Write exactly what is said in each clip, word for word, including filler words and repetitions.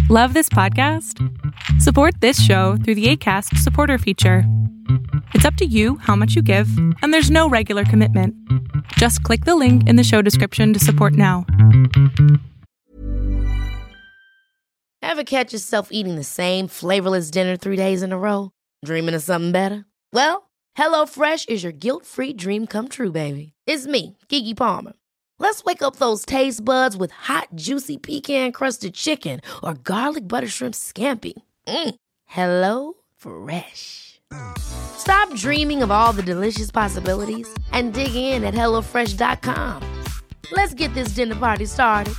Love this podcast? Support this show through the Acast supporter feature. It's up to you how much you give, and there's no regular commitment. Just click the link in the show description to support now. Ever catch yourself eating the same flavorless dinner three days in a row? Dreaming of something better? Well, HelloFresh is your guilt-free dream come true, baby. It's me, Keke Palmer. Let's wake up those taste buds with hot, juicy pecan-crusted chicken or garlic butter shrimp scampi. Mm. Hello Fresh. Stop dreaming of all the delicious possibilities and dig in at hello fresh dot com. Let's get this dinner party started.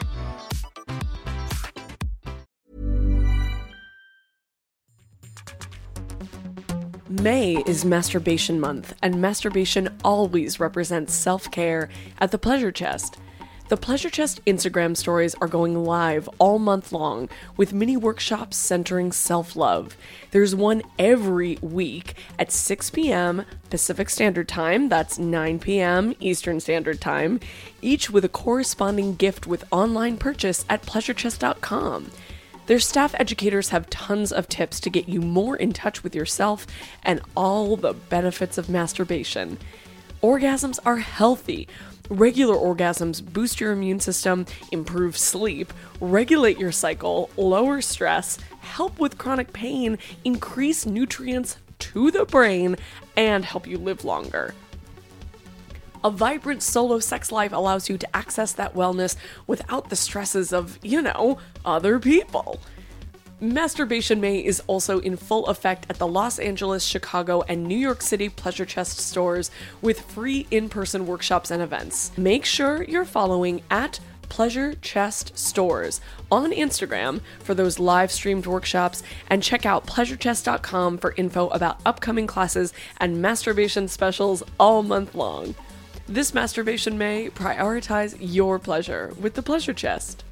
May is Masturbation Month, and masturbation always represents self-care at the Pleasure Chest. The Pleasure Chest Instagram stories are going live all month long with mini workshops centering self-love. There's one every week at six p.m. Pacific Standard Time, that's nine p.m. Eastern Standard Time, each with a corresponding gift with online purchase at pleasure chest dot com. Their staff educators have tons of tips to get you more in touch with yourself and all the benefits of masturbation. Orgasms are healthy. Regular orgasms boost your immune system, improve sleep, regulate your cycle, lower stress, help with chronic pain, increase nutrients to the brain, and help you live longer. A vibrant solo sex life allows you to access that wellness without the stresses of, you know, other people. Masturbation May is also in full effect at the Los Angeles, Chicago, and New York City Pleasure Chest stores with free in-person workshops and events. Make sure you're following at Pleasure Chest Stores on Instagram for those live streamed workshops, and check out pleasure chest dot com for info about upcoming classes and masturbation specials all month long. This Masturbation May, prioritize your pleasure with the Pleasure Chest.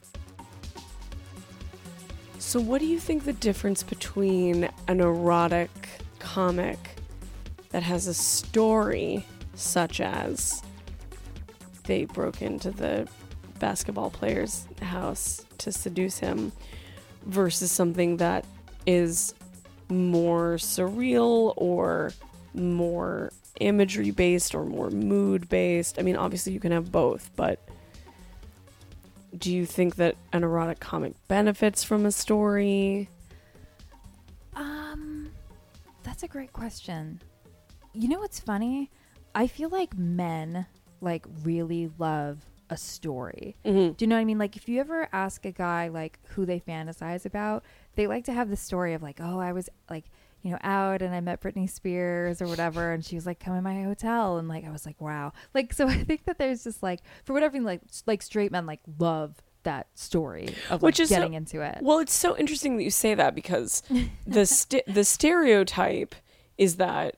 So what do you think the difference between an erotic comic that has a story, such as they broke into the basketball player's house to seduce him, versus something that is more surreal or more imagery based or more mood based? I mean, obviously you can have both, but do you think that an erotic comic benefits from a story? Um, that's a great question. You know what's funny? I feel like men like really love a story. Mm-hmm. Do you know what I mean? Like if you ever ask a guy like who they fantasize about, they like to have the story of like, oh, I was like, you know, out and I met Britney Spears or whatever, and she was like, come in my hotel, and like I was like, wow. Like, so I think that there's just like, for whatever, like like straight men like love that story of like, Which is getting so, into it. Well, it's so interesting that you say that, because the st- the stereotype is that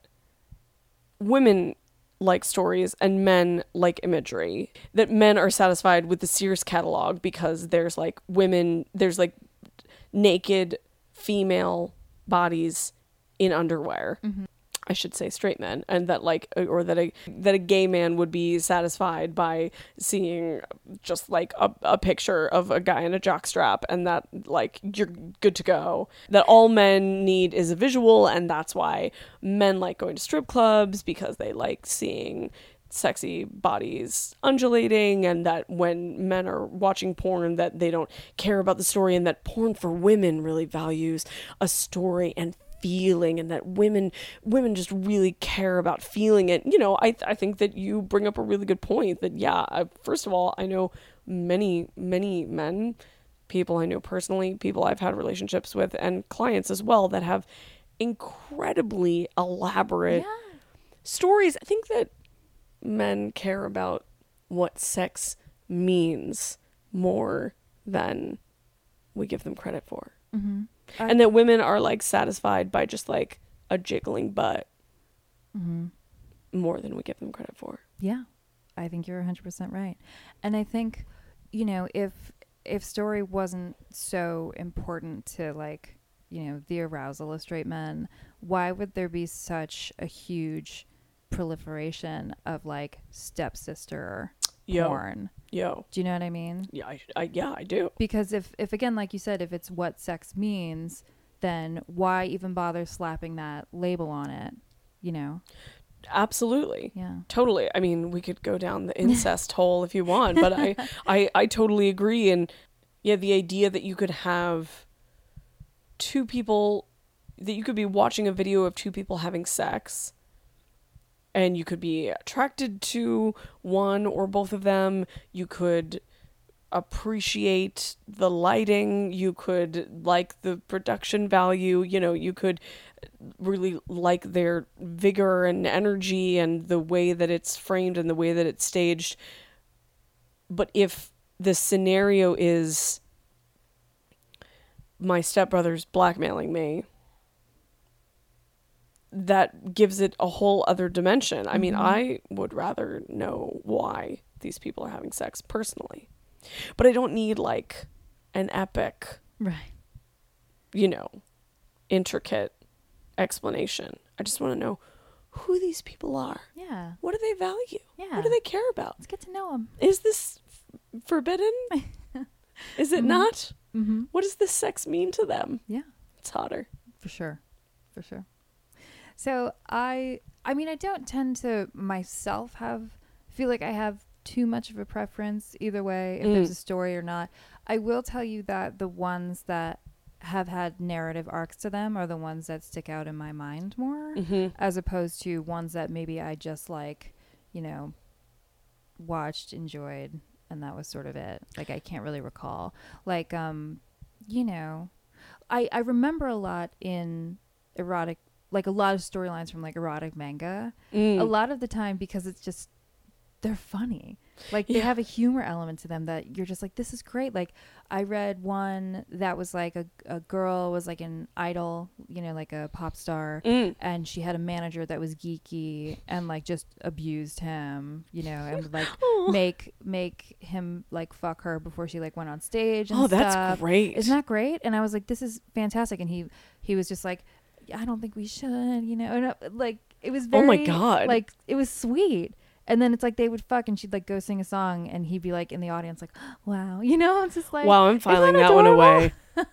women like stories and men like imagery, that men are satisfied with the Sears catalog because there's like women, there's like naked female bodies in underwear. Mm-hmm. I should say straight men, and that like, or that a that a gay man would be satisfied by seeing just like a, a picture of a guy in a jockstrap, and that like you're good to go. That all men need is a visual, and that's why men like going to strip clubs, because they like seeing sexy bodies undulating, and that when men are watching porn that they don't care about the story, and that porn for women really values a story and feeling, and that women women just really care about feeling it. You know, I I think that you bring up a really good point that, yeah, I, first of all, I know many, many men, people I know personally, people I've had relationships with, and clients as well, that have incredibly elaborate yeah. stories. I think that men care about what sex means more than we give them credit for. Mm-hmm. I, and that women are like satisfied by just like a jiggling butt mm-hmm. more than we give them credit for. Yeah, I think you're one hundred percent right. And I think, you know, if if story wasn't so important to like, you know, the arousal of straight men, why would there be such a huge proliferation of like stepsister Yo. porn. Yo. Do you know what I mean? Yeah, I, I yeah, I do. Because if, if again, like you said, if it's what sex means, then why even bother slapping that label on it? You know? Absolutely. Yeah. Totally. I mean, we could go down the incest hole if you want, but I, I, I totally agree. And yeah, the idea that you could have two people, that you could be watching a video of two people having sex, and you could be attracted to one or both of them. You could appreciate the lighting. You could like the production value. You know, you could really like their vigor and energy and the way that it's framed and the way that it's staged. But if the scenario is my stepbrother's blackmailing me, that gives it a whole other dimension. Mm-hmm. I mean, I would rather know why these people are having sex personally. But I don't need like an epic, right, you know, intricate explanation. I just want to know who these people are. Yeah. What do they value? Yeah. What do they care about? Let's get to know them. Is this f- forbidden? Is it mm-hmm. not? Mm-hmm. What does this sex mean to them? Yeah. It's hotter. For sure. For sure. So I, I mean, I don't tend to myself have, feel like I have too much of a preference either way, if mm. there's a story or not. I will tell you that the ones that have had narrative arcs to them are the ones that stick out in my mind more, mm-hmm. as opposed to ones that maybe I just like, you know, watched, enjoyed, and that was sort of it. Like, I can't really recall. Like, um, you know, I, I remember a lot in erotic, like a lot of storylines from like erotic manga, mm. a lot of the time, because it's just, they're funny. Like, they yeah. have a humor element to them that you're just like, this is great. Like, I read one that was like a, a girl was like an idol, you know, like a pop star, mm. and she had a manager that was geeky and like just abused him, you know, and would like make make him like fuck her before she like went on stage and oh stuff. That's great. Isn't that great? And I was like, this is fantastic. And he he was just like, I don't think we should, you know, and uh, like it was very, oh my God, like it was sweet. And then it's like they would fuck and she'd like go sing a song and he'd be like in the audience like, wow, you know, it's just like, wow, I'm filing that, that one away.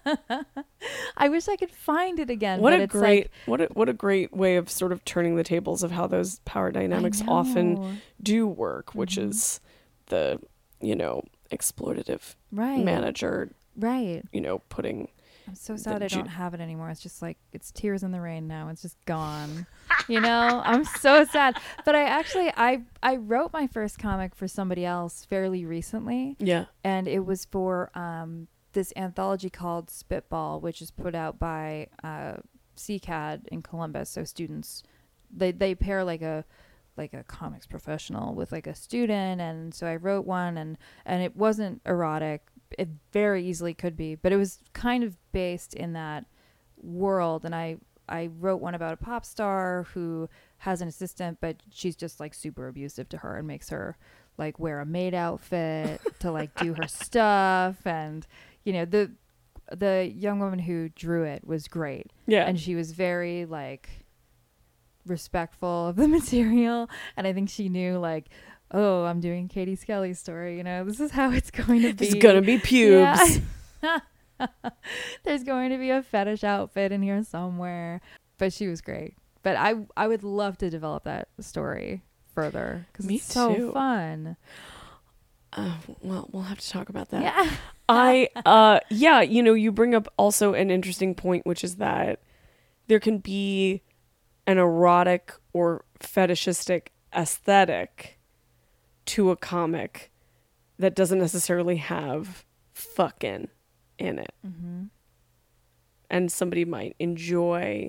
I wish I could find it again. What but a it's great, like, what a, what a great way of sort of turning the tables of how those power dynamics often do work, which mm-hmm. is the, you know, exploitative right. manager, right. you know, putting. I'm so sad I don't have it anymore. It's just like, it's tears in the rain now. It's just gone. You know, I'm so sad. But I actually, I, I wrote my first comic for somebody else fairly recently. Yeah. And it was for um, this anthology called Spitball, which is put out by uh, C C A D in Columbus. So students, they, they pair like a, like a comics professional with like a student. And so I wrote one and, and it wasn't erotic. It very easily could be, but it was kind of based in that world. And I, I wrote one about a pop star who has an assistant, but she's just like super abusive to her and makes her like wear a maid outfit to like do her stuff. And, you know, the, the young woman who drew it was great. Yeah. And she was very like respectful of the material. And I think she knew like, oh, I'm doing Katie Skelly's story. You know, this is how it's going to be. It's going to be pubes. Yeah. There's going to be a fetish outfit in here somewhere. But she was great. But I I would love to develop that story further because it's so too. fun. Uh, well, we'll have to talk about that. Yeah. I, uh, yeah, you know, you bring up also an interesting point, which is that there can be an erotic or fetishistic aesthetic to a comic that doesn't necessarily have fucking in it. Mm-hmm. And somebody might enjoy,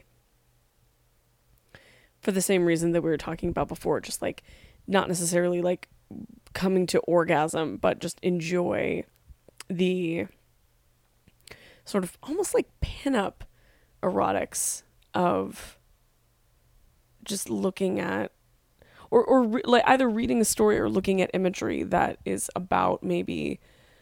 for the same reason that we were talking about before, just like not necessarily like coming to orgasm, but just enjoy the sort of almost like pin-up erotics of just looking at Or, or re- like either reading a story or looking at imagery that is about maybe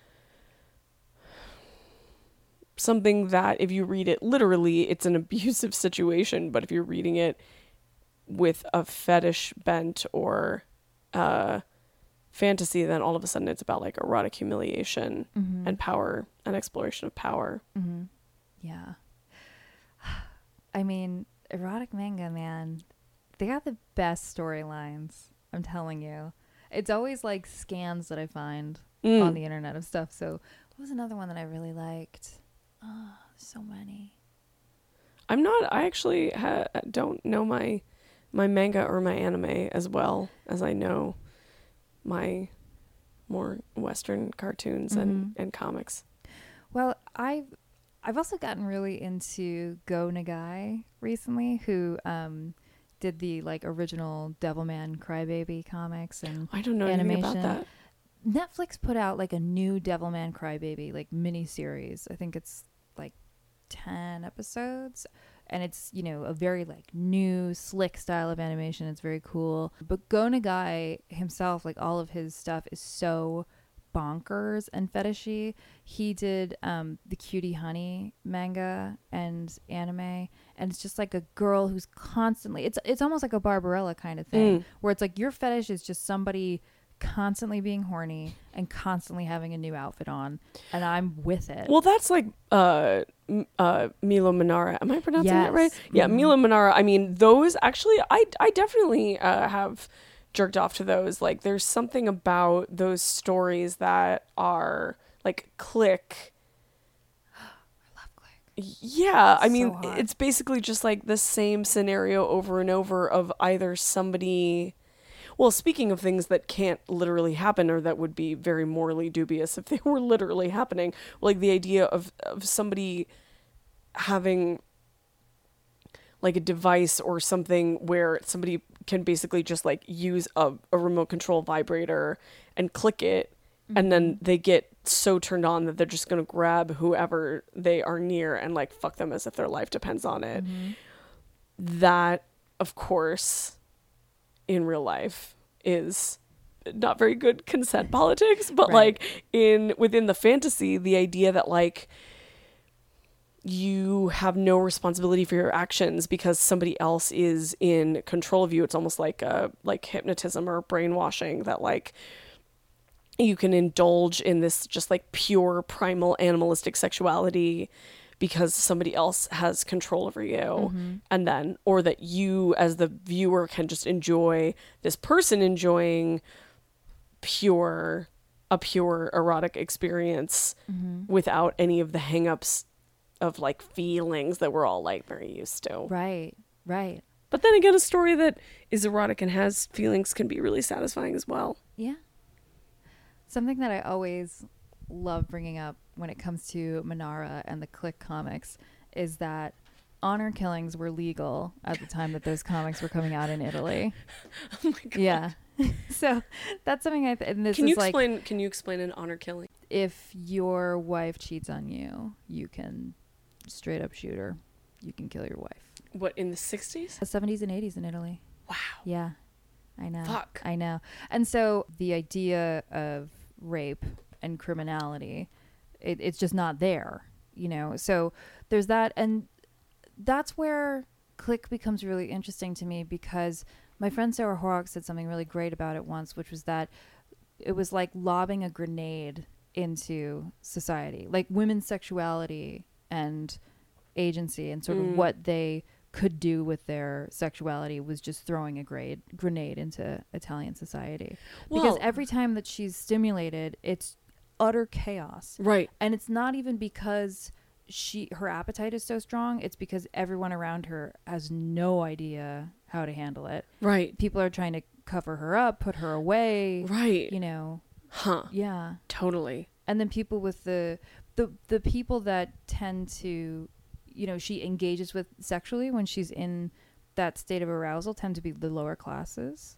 something that if you read it literally, it's an abusive situation. But if you're reading it with a fetish bent or uh, fantasy, then all of a sudden it's about like erotic humiliation Mm-hmm. and power and exploration of power. Mm-hmm. Yeah. I mean, erotic manga, man, they got the best storylines. I'm telling you. It's always like scans that I find Mm. on the internet of stuff. So what was another one that I really liked? Oh, so many. I'm not, I actually ha- don't know my my manga or my anime as well as I know my more Western cartoons and, Mhm. and comics. Well, I've I've also gotten really into Go Nagai recently, who um did the like original Devilman Crybaby comics and I don't know anything about animation. that. Netflix put out like a new Devilman Crybaby like mini series. I think it's like ten episodes, and it's, you know, a very like new slick style of animation. It's very cool. But Go Nagai himself, like all of his stuff is so bonkers and fetishy. He did um the Cutie Honey manga and anime, and it's just like a girl who's constantly, it's it's almost like a Barbarella kind of thing, Mm. where it's like your fetish is just somebody constantly being horny and constantly having a new outfit on, and I'm with it. Well, that's like uh, m- uh, Milo Manara. Am I pronouncing that right? Yes. Yeah, Mhm. Milo Manara. I mean, those actually, I, I definitely uh, have jerked off to those. Like, there's something about those stories that are like click. I love Click. Yeah, I So mean, hot. it's basically just like the same scenario over and over of either somebody. Well, speaking of things that can't literally happen or that would be very morally dubious if they were literally happening, like the idea of, of somebody having like a device or something where somebody can basically just like use a, a remote control vibrator and click it, and then they get so turned on that they're just going to grab whoever they are near and like fuck them as if their life depends on it. That, of course, in real life is not very good consent politics, but Right. like in within the fantasy, the idea that like you have no responsibility for your actions because somebody else is in control of you. It's almost like a like hypnotism or brainwashing, that like you can indulge in this just like pure primal animalistic sexuality because somebody else has control over you. Mm-hmm. And then, or that you as the viewer can just enjoy this person enjoying pure, a pure erotic experience Mm-hmm. without any of the hangups of like feelings that we're all like very used to. Right, right. But then again, a story that is erotic and has feelings can be really satisfying as well. Yeah. Something that I always love bringing up when it comes to Manara and the Click comics is that honor killings were legal at the time that those comics were coming out in Italy. Oh my god. Yeah. So that's something I th- and this Can is you like, explain can you explain an honor killing? if your wife cheats on you, you can straight up shoot her. You can kill your wife. What, in the sixties? The seventies and eighties in Italy. Wow. Yeah. I know. Fuck. I know. And so the idea of rape and criminality, it, it's just not there, you know? So there's that. And that's where Click becomes really interesting to me, because my friend Sarah Horrocks said something really great about it once, which was that it was like lobbing a grenade into society, like women's sexuality and agency and sort Mm. of what they could do with their sexuality was just throwing a grade, grenade into Italian society. Because Well- every time that she's stimulated, it's utter chaos. Right. And it's not even because she her appetite is so strong, it's because everyone around her has no idea how to handle it. Right. People are trying to cover her up, put her away, Right. you know. Huh. Yeah. Totally. And then people with the the the people that tend to, you know, she engages with sexually when she's in that state of arousal tend to be the lower classes.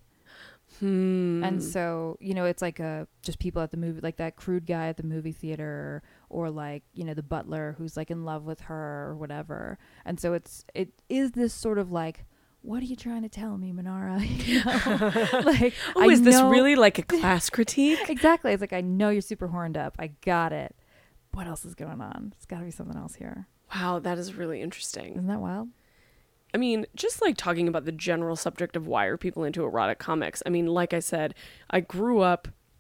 Hmm. And so, you know, it's like a just people at the movie, like that crude guy at the movie theater, or like, you know, the butler who's like in love with her or whatever. And so it's it is this sort of like, what are you trying to tell me, Manara? You know? Like, oh, I is this know- really like a class critique? Exactly. It's like, I know you're super horned up. I got it. What else is going on? There's got to be something else here. Wow, that is really interesting. Isn't that wild? I mean, just like talking about the general subject of why are people into erotic comics. I mean, like I said, I grew up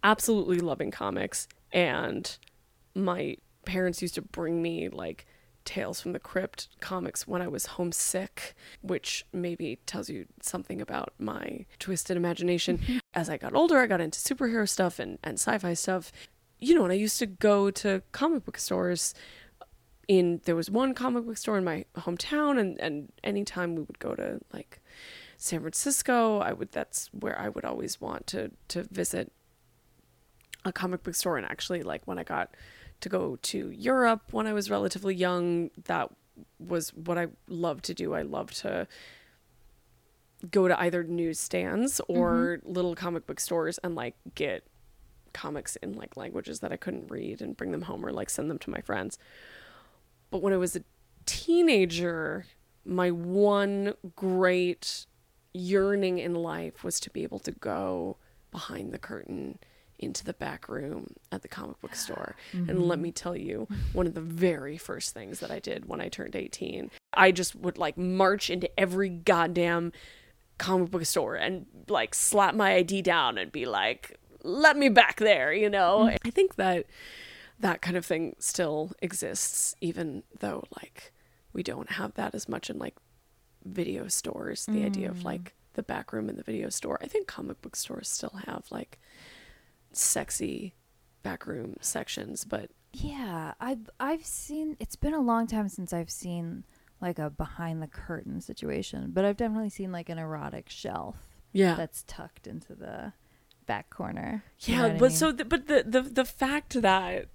absolutely loving comics, and my parents used to bring me like Tales from the Crypt comics when I was homesick, which maybe tells you something about my twisted imagination. As I got older, I got into superhero stuff and, and sci-fi stuff. You know, and I used to go to comic book stores. In there was one comic book store in my hometown, and, and anytime we would go to like San Francisco, I would that's where I would always want to to visit a comic book store. And actually, like when I got to go to Europe when I was relatively young, that was what I loved to do. I loved to go to either newsstands or mm-hmm. little comic book stores and like get comics in like languages that I couldn't read and bring them home or like send them to my friends. But when I was a teenager, my one great yearning in life was to be able to go behind the curtain into the back room at the comic book store. Mm-hmm. And let me tell you, one of the very first things that I did when I turned eighteen, I just would like march into every goddamn comic book store and like slap my I D down and be like, let me back there, you know? Mm-hmm. I think that that kind of thing still exists, even though like we don't have that as much in like video stores. The mm. idea of like the back room in the video store. I think comic book stores still have like sexy backroom sections, but yeah, I've I've seen. It's been a long time since I've seen like a behind the curtain situation, but I've definitely seen like an erotic shelf. Yeah, that's tucked into the back corner. Yeah, you know but I mean? so the, but the the the fact that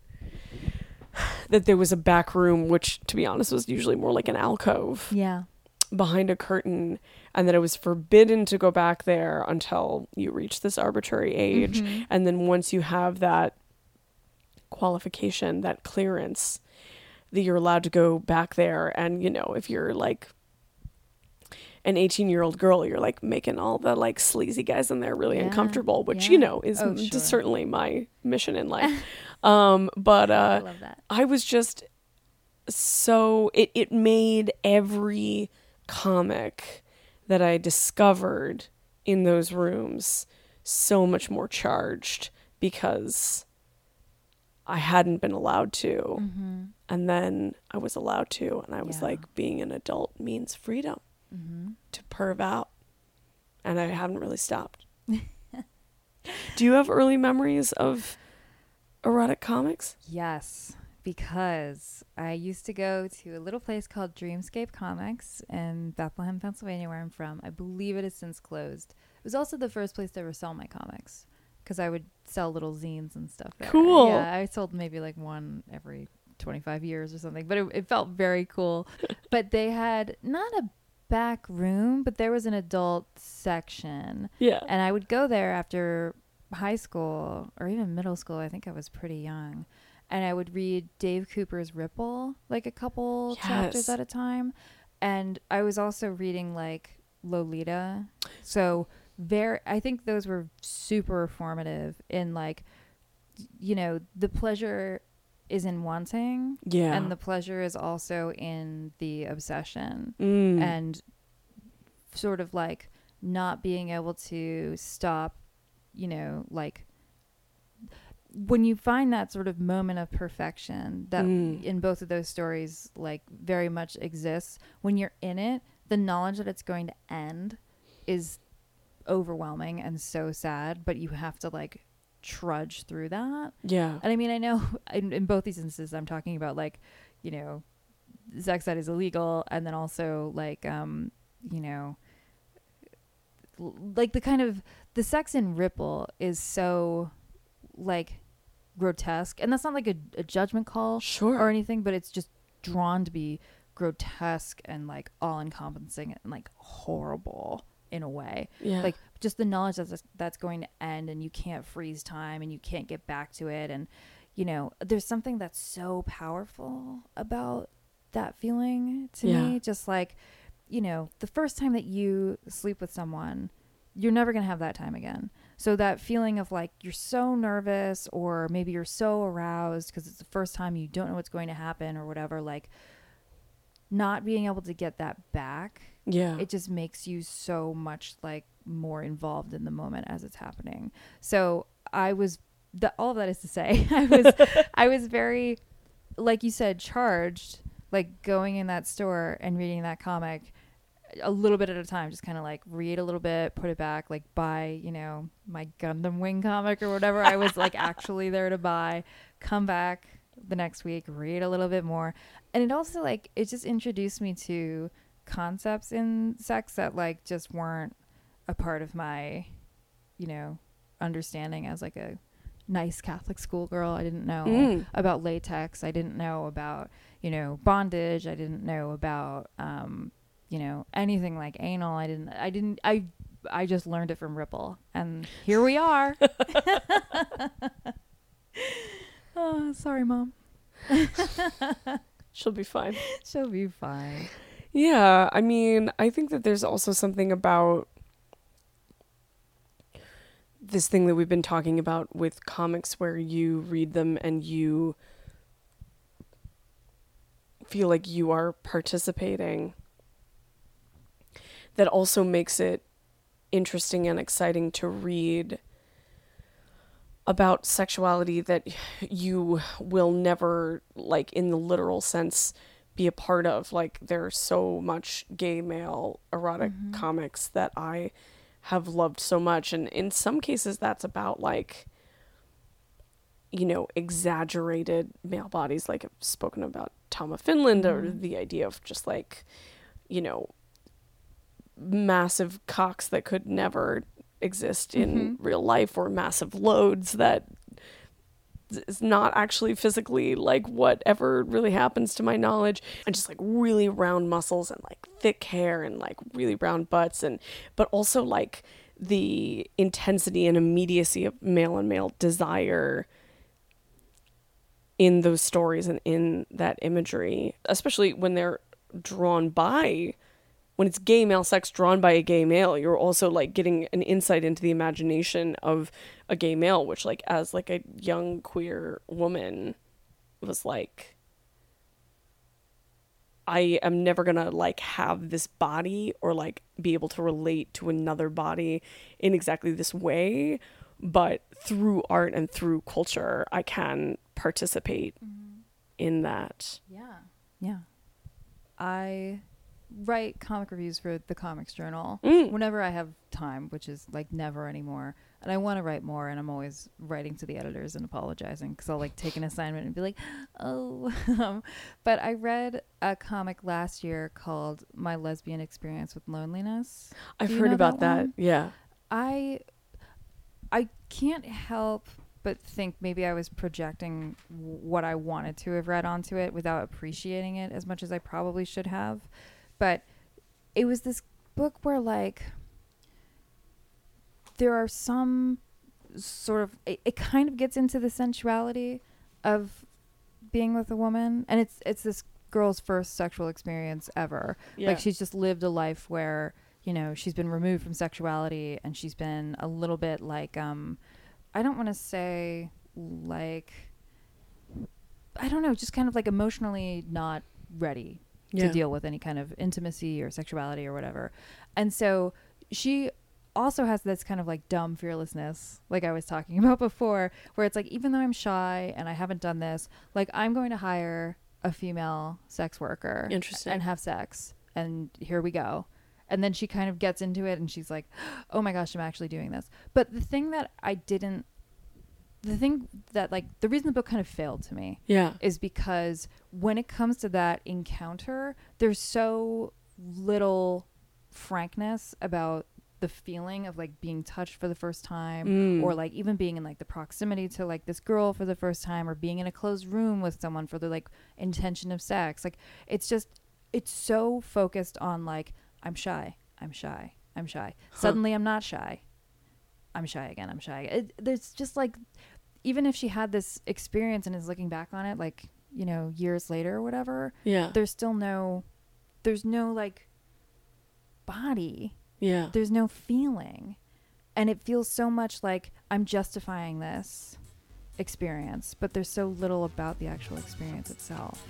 that there was a back room, which to be honest was usually more like an alcove. Yeah. Behind a curtain, and that it was forbidden to go back there until you reach this arbitrary age. Mm-hmm. And then once you have that qualification, that clearance, that you're allowed to go back there. And, you know, if you're like an eighteen year old girl, you're like making all the like sleazy guys in there really yeah. uncomfortable, which, yeah. you know, is oh, sure. certainly my mission in life. um, but uh, I love that. I was just so, it, it made every comic that I discovered in those rooms so much more charged because I hadn't been allowed to. Mm-hmm. And then I was allowed to, and I was yeah. like, being an adult means freedom mm-hmm. to perv out. And I haven't really stopped. Do you have early memories of erotic comics? Yes. Because I used to go to a little place called Dreamscape Comics in Bethlehem, Pennsylvania, where I'm from. I believe it has since closed. It was also the first place to ever sell my comics because I would sell little zines and stuff there. Cool. Yeah, I sold maybe like one every twenty-five years or something, but it, it felt very cool. But they had not a back room, but there was an adult section. Yeah. And I would go there after high school or even middle school. I think I was pretty young. And I would read Dave Cooper's Ripple, like a couple yes. chapters at a time. And I was also reading like Lolita. So very, I think those were super formative in like, you know, the pleasure is in wanting. Yeah. And the pleasure is also in the obsession. Mm. And sort of like not being able to stop, you know, like, when you find that sort of moment of perfection that mm. in both of those stories like very much exists, when you're in it, the knowledge that it's going to end is overwhelming and so sad, but you have to like trudge through that. Yeah. And I mean, I know in, in both these instances I'm talking about like, you know, sex that is illegal, and then also like um you know l- like the kind of the sex in Ripple is so like grotesque, and that's not like a, a judgment call sure. or anything, but it's just drawn to be grotesque and like all encompassing and like horrible in a way. Yeah. Like just the knowledge that that's going to end and you can't freeze time and you can't get back to it, and you know there's something that's so powerful about that feeling to yeah. me. Just like, you know, the first time that you sleep with someone, you're never going to have that time again. So that feeling of like you're so nervous, or maybe you're so aroused because it's the first time, you don't know what's going to happen or whatever, like not being able to get that back. Yeah. It just makes you so much like more involved in the moment as it's happening. So I was the, all of that is to say, I was, I was very, like you said, charged, like going in that store and reading that comic a little bit at a time, just kind of like read a little bit, put it back, like buy, you know, my Gundam Wing comic or whatever I was like actually there to buy, come back the next week, read a little bit more. And it also like, it just introduced me to concepts in sex that like just weren't a part of my, you know, understanding as like a nice Catholic schoolgirl. I didn't know mm. about latex. I didn't know about, you know, bondage. I didn't know about, um, you know, anything like anal. I didn't, I didn't, I, I just learned it from Ripple, and here we are. Oh, sorry, Mom. She'll be fine. She'll be fine. Yeah. I mean, I think that there's also something about this thing that we've been talking about with comics where you read them and you feel like you are participating, that also makes it interesting and exciting to read about sexuality that you will never, like in the literal sense, be a part of. Like there's so much gay male erotic mm-hmm. comics that I have loved so much, and in some cases that's about like, you know, exaggerated male bodies, like I've spoken about Tom of Finland, mm-hmm. or the idea of just like, you know, massive cocks that could never exist in mm-hmm. real life, or massive loads that is not actually physically like whatever really happens to my knowledge, and just like really round muscles and like thick hair and like really round butts, and but also like the intensity and immediacy of male and male desire in those stories and in that imagery, especially when they're drawn by when it's gay male sex drawn by a gay male. You're also like getting an insight into the imagination of a gay male, which like as like a young queer woman was like, I am never gonna like have this body or like be able to relate to another body in exactly this way, but through art and through culture I can participate mm-hmm. in that. Yeah. Yeah. I write comic reviews for the Comics Journal mm. whenever I have time, which is like never anymore, and I want to write more, and I'm always writing to the editors and apologizing because I'll like take an assignment and be like, oh um, but I read a comic last year called My Lesbian Experience with Loneliness. I've heard about that, that. Yeah. I I can't help but think maybe I was projecting w- what I wanted to have read onto it without appreciating it as much as I probably should have. But it was this book where, like, there are some sort of, it, it kind of gets into the sensuality of being with a woman. And it's it's this girl's first sexual experience ever. Yeah. Like, she's just lived a life where, you know, she's been removed from sexuality, and she's been a little bit like, um, I don't want to say, like, I don't know, just kind of like emotionally not ready. Yeah. To deal with any kind of intimacy or sexuality or whatever. And so she also has this kind of like dumb fearlessness, like I was talking about before, where it's like, even though I'm shy and I haven't done this, like I'm going to hire a female sex worker. Interesting. And have sex. And here we go. And then she kind of gets into it and she's like, oh my gosh, I'm actually doing this. But the thing that I didn't The thing that, like, the reason the book kind of failed to me yeah. is because when it comes to that encounter, there's so little frankness about the feeling of, like, being touched for the first time mm. or, like, even being in, like, the proximity to, like, this girl for the first time, or being in a closed room with someone for the, like, intention of sex. Like, it's just, it's so focused on, like, I'm shy, I'm shy, I'm shy. Huh. Suddenly I'm not shy. I'm shy again, I'm shy. It, there's just, like, even if she had this experience and is looking back on it, like, you know, years later or whatever, yeah, there's still no, there's no, like, body. Yeah. There's no feeling. And it feels so much like I'm justifying this experience, but there's so little about the actual experience itself.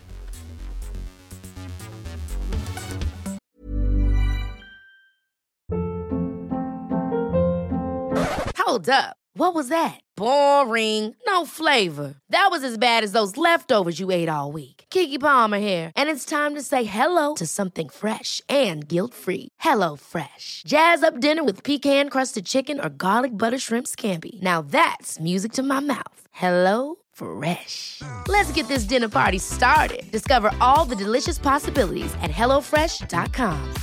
Hold up. What was that? Boring. No flavor. That was as bad as those leftovers you ate all week. Keke Palmer here, and it's time to say hello to something fresh and guilt-free. Hello Fresh. Jazz up dinner with pecan-crusted chicken or garlic butter shrimp scampi. Now that's music to my mouth. Hello Fresh. Let's get this dinner party started. Discover all the delicious possibilities at hello fresh dot com.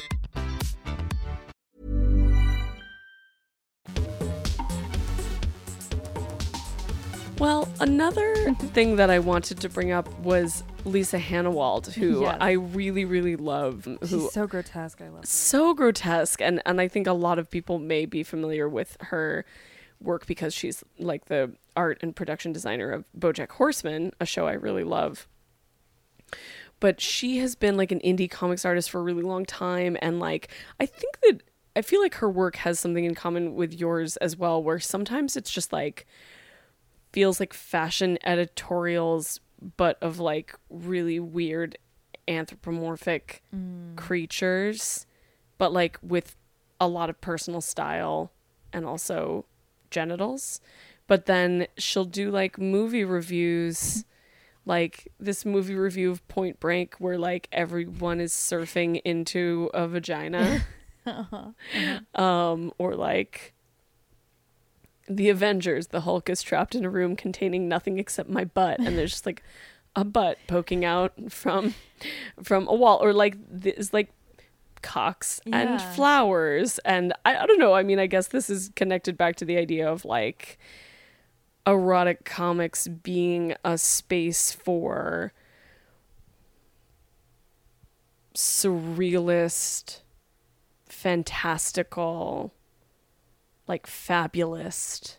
Well, another thing that I wanted to bring up was Lisa Hannawald, who Yes. I really, really love. Who She's so grotesque. I love her. so grotesque, and and I think a lot of people may be familiar with her work because she's like the art and production designer of BoJack Horseman, a show I really love. But she has been like an indie comics artist for a really long time, and like I think that I feel like her work has something in common with yours as well, where sometimes it's just like feels like fashion editorials, but of like really weird anthropomorphic mm. creatures, but like with a lot of personal style and also genitals. But then she'll do like movie reviews, like this movie review of Point Break where like everyone is surfing into a vagina. uh-huh. Uh-huh. Um, or like The Avengers, the Hulk is trapped in a room containing nothing except my butt, and there's just like a butt poking out from from a wall, or like this like cocks yeah. and flowers, and I, I don't know. I mean, I guess this is connected back to the idea of like erotic comics being a space for surrealist, fantastical, like fabulous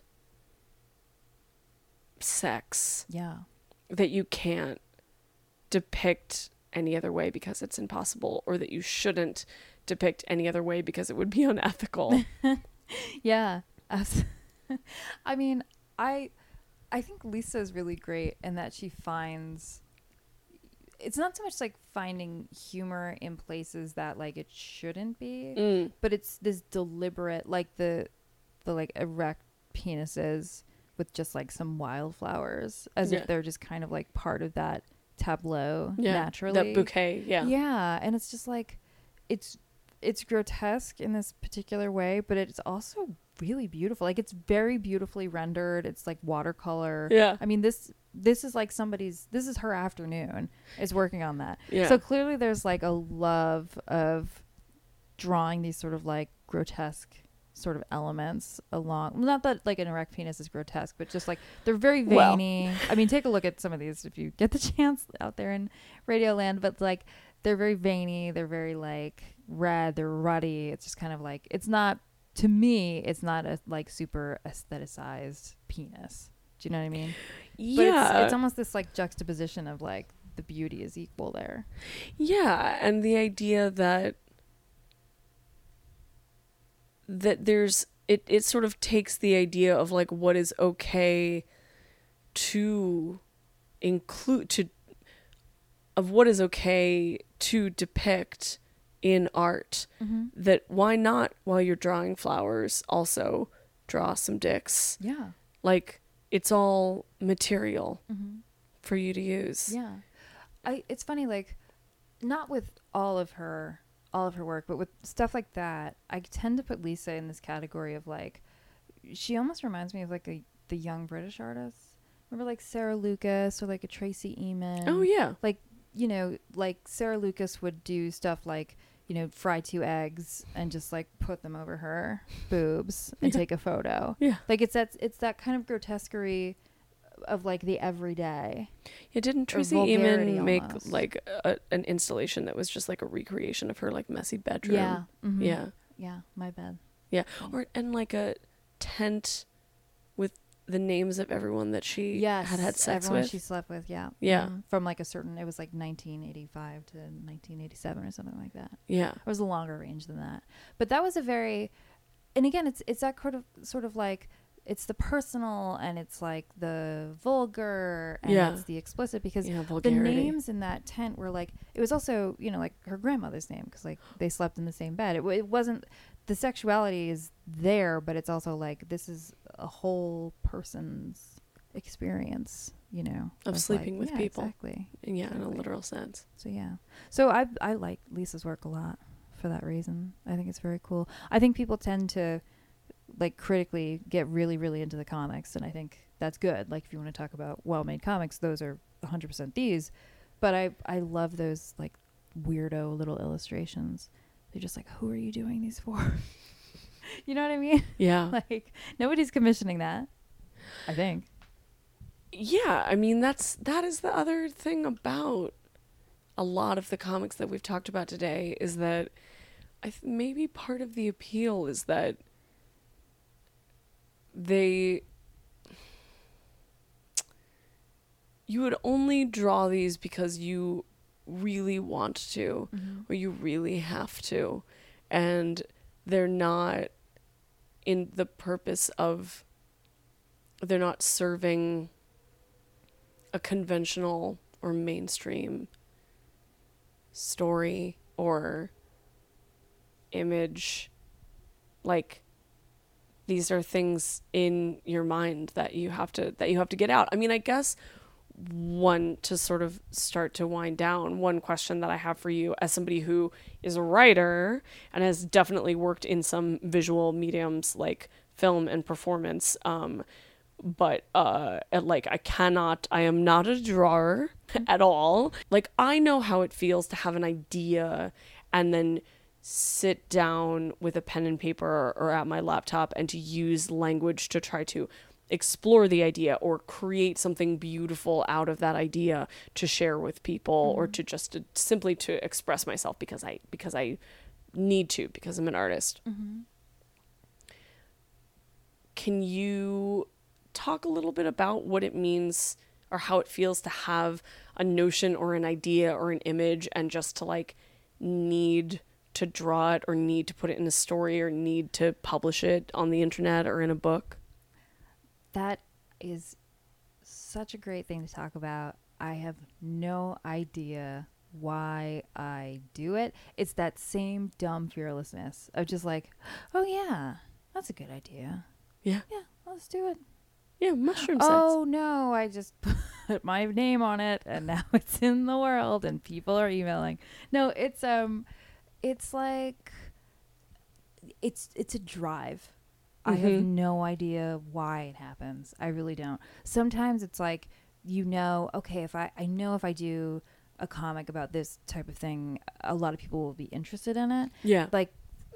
sex. Yeah. That you can't depict any other way because it's impossible, or that you shouldn't depict any other way because it would be unethical. Yeah. I mean, I I think Lisa is really great in that she finds, it's not so much like finding humor in places that like it shouldn't be, mm. but it's this deliberate, like the the like erect penises with just like some wildflowers, as yeah. if they're just kind of like part of that tableau yeah, naturally. That bouquet, yeah. Yeah, and it's just like it's it's grotesque in this particular way, but it's also really beautiful. Like it's very beautifully rendered. It's like watercolor. Yeah. I mean, this this is like somebody's, this is her afternoon is working on that. Yeah. So clearly there's like a love of drawing these sort of like grotesque sort of elements along. Not that like an erect penis is grotesque, but just like they're very veiny. Well. I mean, take a look at some of these if you get the chance out there in Radio Land, but like they're very veiny. They're very like red. They're ruddy. It's just kind of like, it's not, to me, it's not a like super aestheticized penis. Do you know what I mean? Yeah. But it's, it's almost this like juxtaposition of like the beauty is equal there. Yeah. And the idea that that there's it it sort of takes the idea of like what is okay to include to of what is okay to depict in art, mm-hmm. that why not, while you're drawing flowers, also draw some dicks. Yeah. Like it's all material mm-hmm. for you to use. Yeah. I it's funny, like not with all of her all of her work, but with stuff like that, I tend to put Lisa in this category of like, she almost reminds me of like a the young British artists. Remember like Sarah Lucas or like a Tracy Emin? Oh yeah. Like, you know, like Sarah Lucas would do stuff like, you know, fry two eggs and just like put them over her boobs and yeah. take a photo. Yeah. Like it's that it's that kind of grotesquerie of like the everyday. Yeah, didn't Tracy Emin make almost. like a, an installation that was just like a recreation of her like messy bedroom? Yeah. Mm-hmm. Yeah. Yeah, my bed. Yeah. Or and like a tent with the names of everyone that she yes, had had sex everyone with. she slept with, yeah. Yeah. Mm-hmm. From like a certain, it was like nineteen eighty-five to nineteen eighty-seven or something like that. Yeah. It was a longer range than that. But that was a very, and again, it's it's that sort of, sort of like, it's the personal and it's like the vulgar and yeah. it's the explicit, because yeah, the names in that tent were like, it was also, you know, like her grandmother's name, because like they slept in the same bed. It, it wasn't, the sexuality is there, but it's also like this is a whole person's experience, you know, of sleeping like, with yeah, people. Exactly. Yeah, exactly. in a literal sense. So yeah. So I I like Lisa's work a lot for that reason. I think it's very cool. I think people tend to like critically get really really into the comics, and I think that's good. Like if you want to talk about well-made comics, those are one hundred percent these. But I I love those like weirdo little illustrations. They're just like, who are you doing these for? You know what I mean? Yeah. Like nobody's commissioning that, I think. Yeah, I mean that's that is the other thing about a lot of the comics that we've talked about today, is that I th- maybe part of the appeal is that they you would only draw these because you really want to, mm-hmm. or you really have to, and they're not in the purpose of they're not serving a conventional or mainstream story or image. Like these are things in your mind that you have to that you have to get out. I mean, I guess one to sort of start to wind down, one question that I have for you as somebody who is a writer and has definitely worked in some visual mediums like film and performance, um but uh like I cannot I am not a drawer at all. Like I know how it feels to have an idea and then sit down with a pen and paper or at my laptop and to use language to try to explore the idea or create something beautiful out of that idea to share with people, mm-hmm. or to just to, simply to express myself because I because I need to, because I'm an artist. Mm-hmm. Can you talk a little bit about what it means or how it feels to have a notion or an idea or an image and just to like need to draw it or need to put it in a story or need to publish it on the internet or in a book? That is such a great thing to talk about. I have no idea why I do it. It's that same dumb fearlessness of just like, oh yeah, that's a good idea. Yeah. Yeah, let's do it. Yeah, mushroom sex. Oh no, I just put my name on it and now it's in the world and people are emailing. No, it's um it's like it's it's a drive. Mm-hmm. I have no idea why it happens. I really don't. Sometimes it's like, you know, okay, if I, I know if I do a comic about this type of thing, a lot of people will be interested in it. Yeah. Like,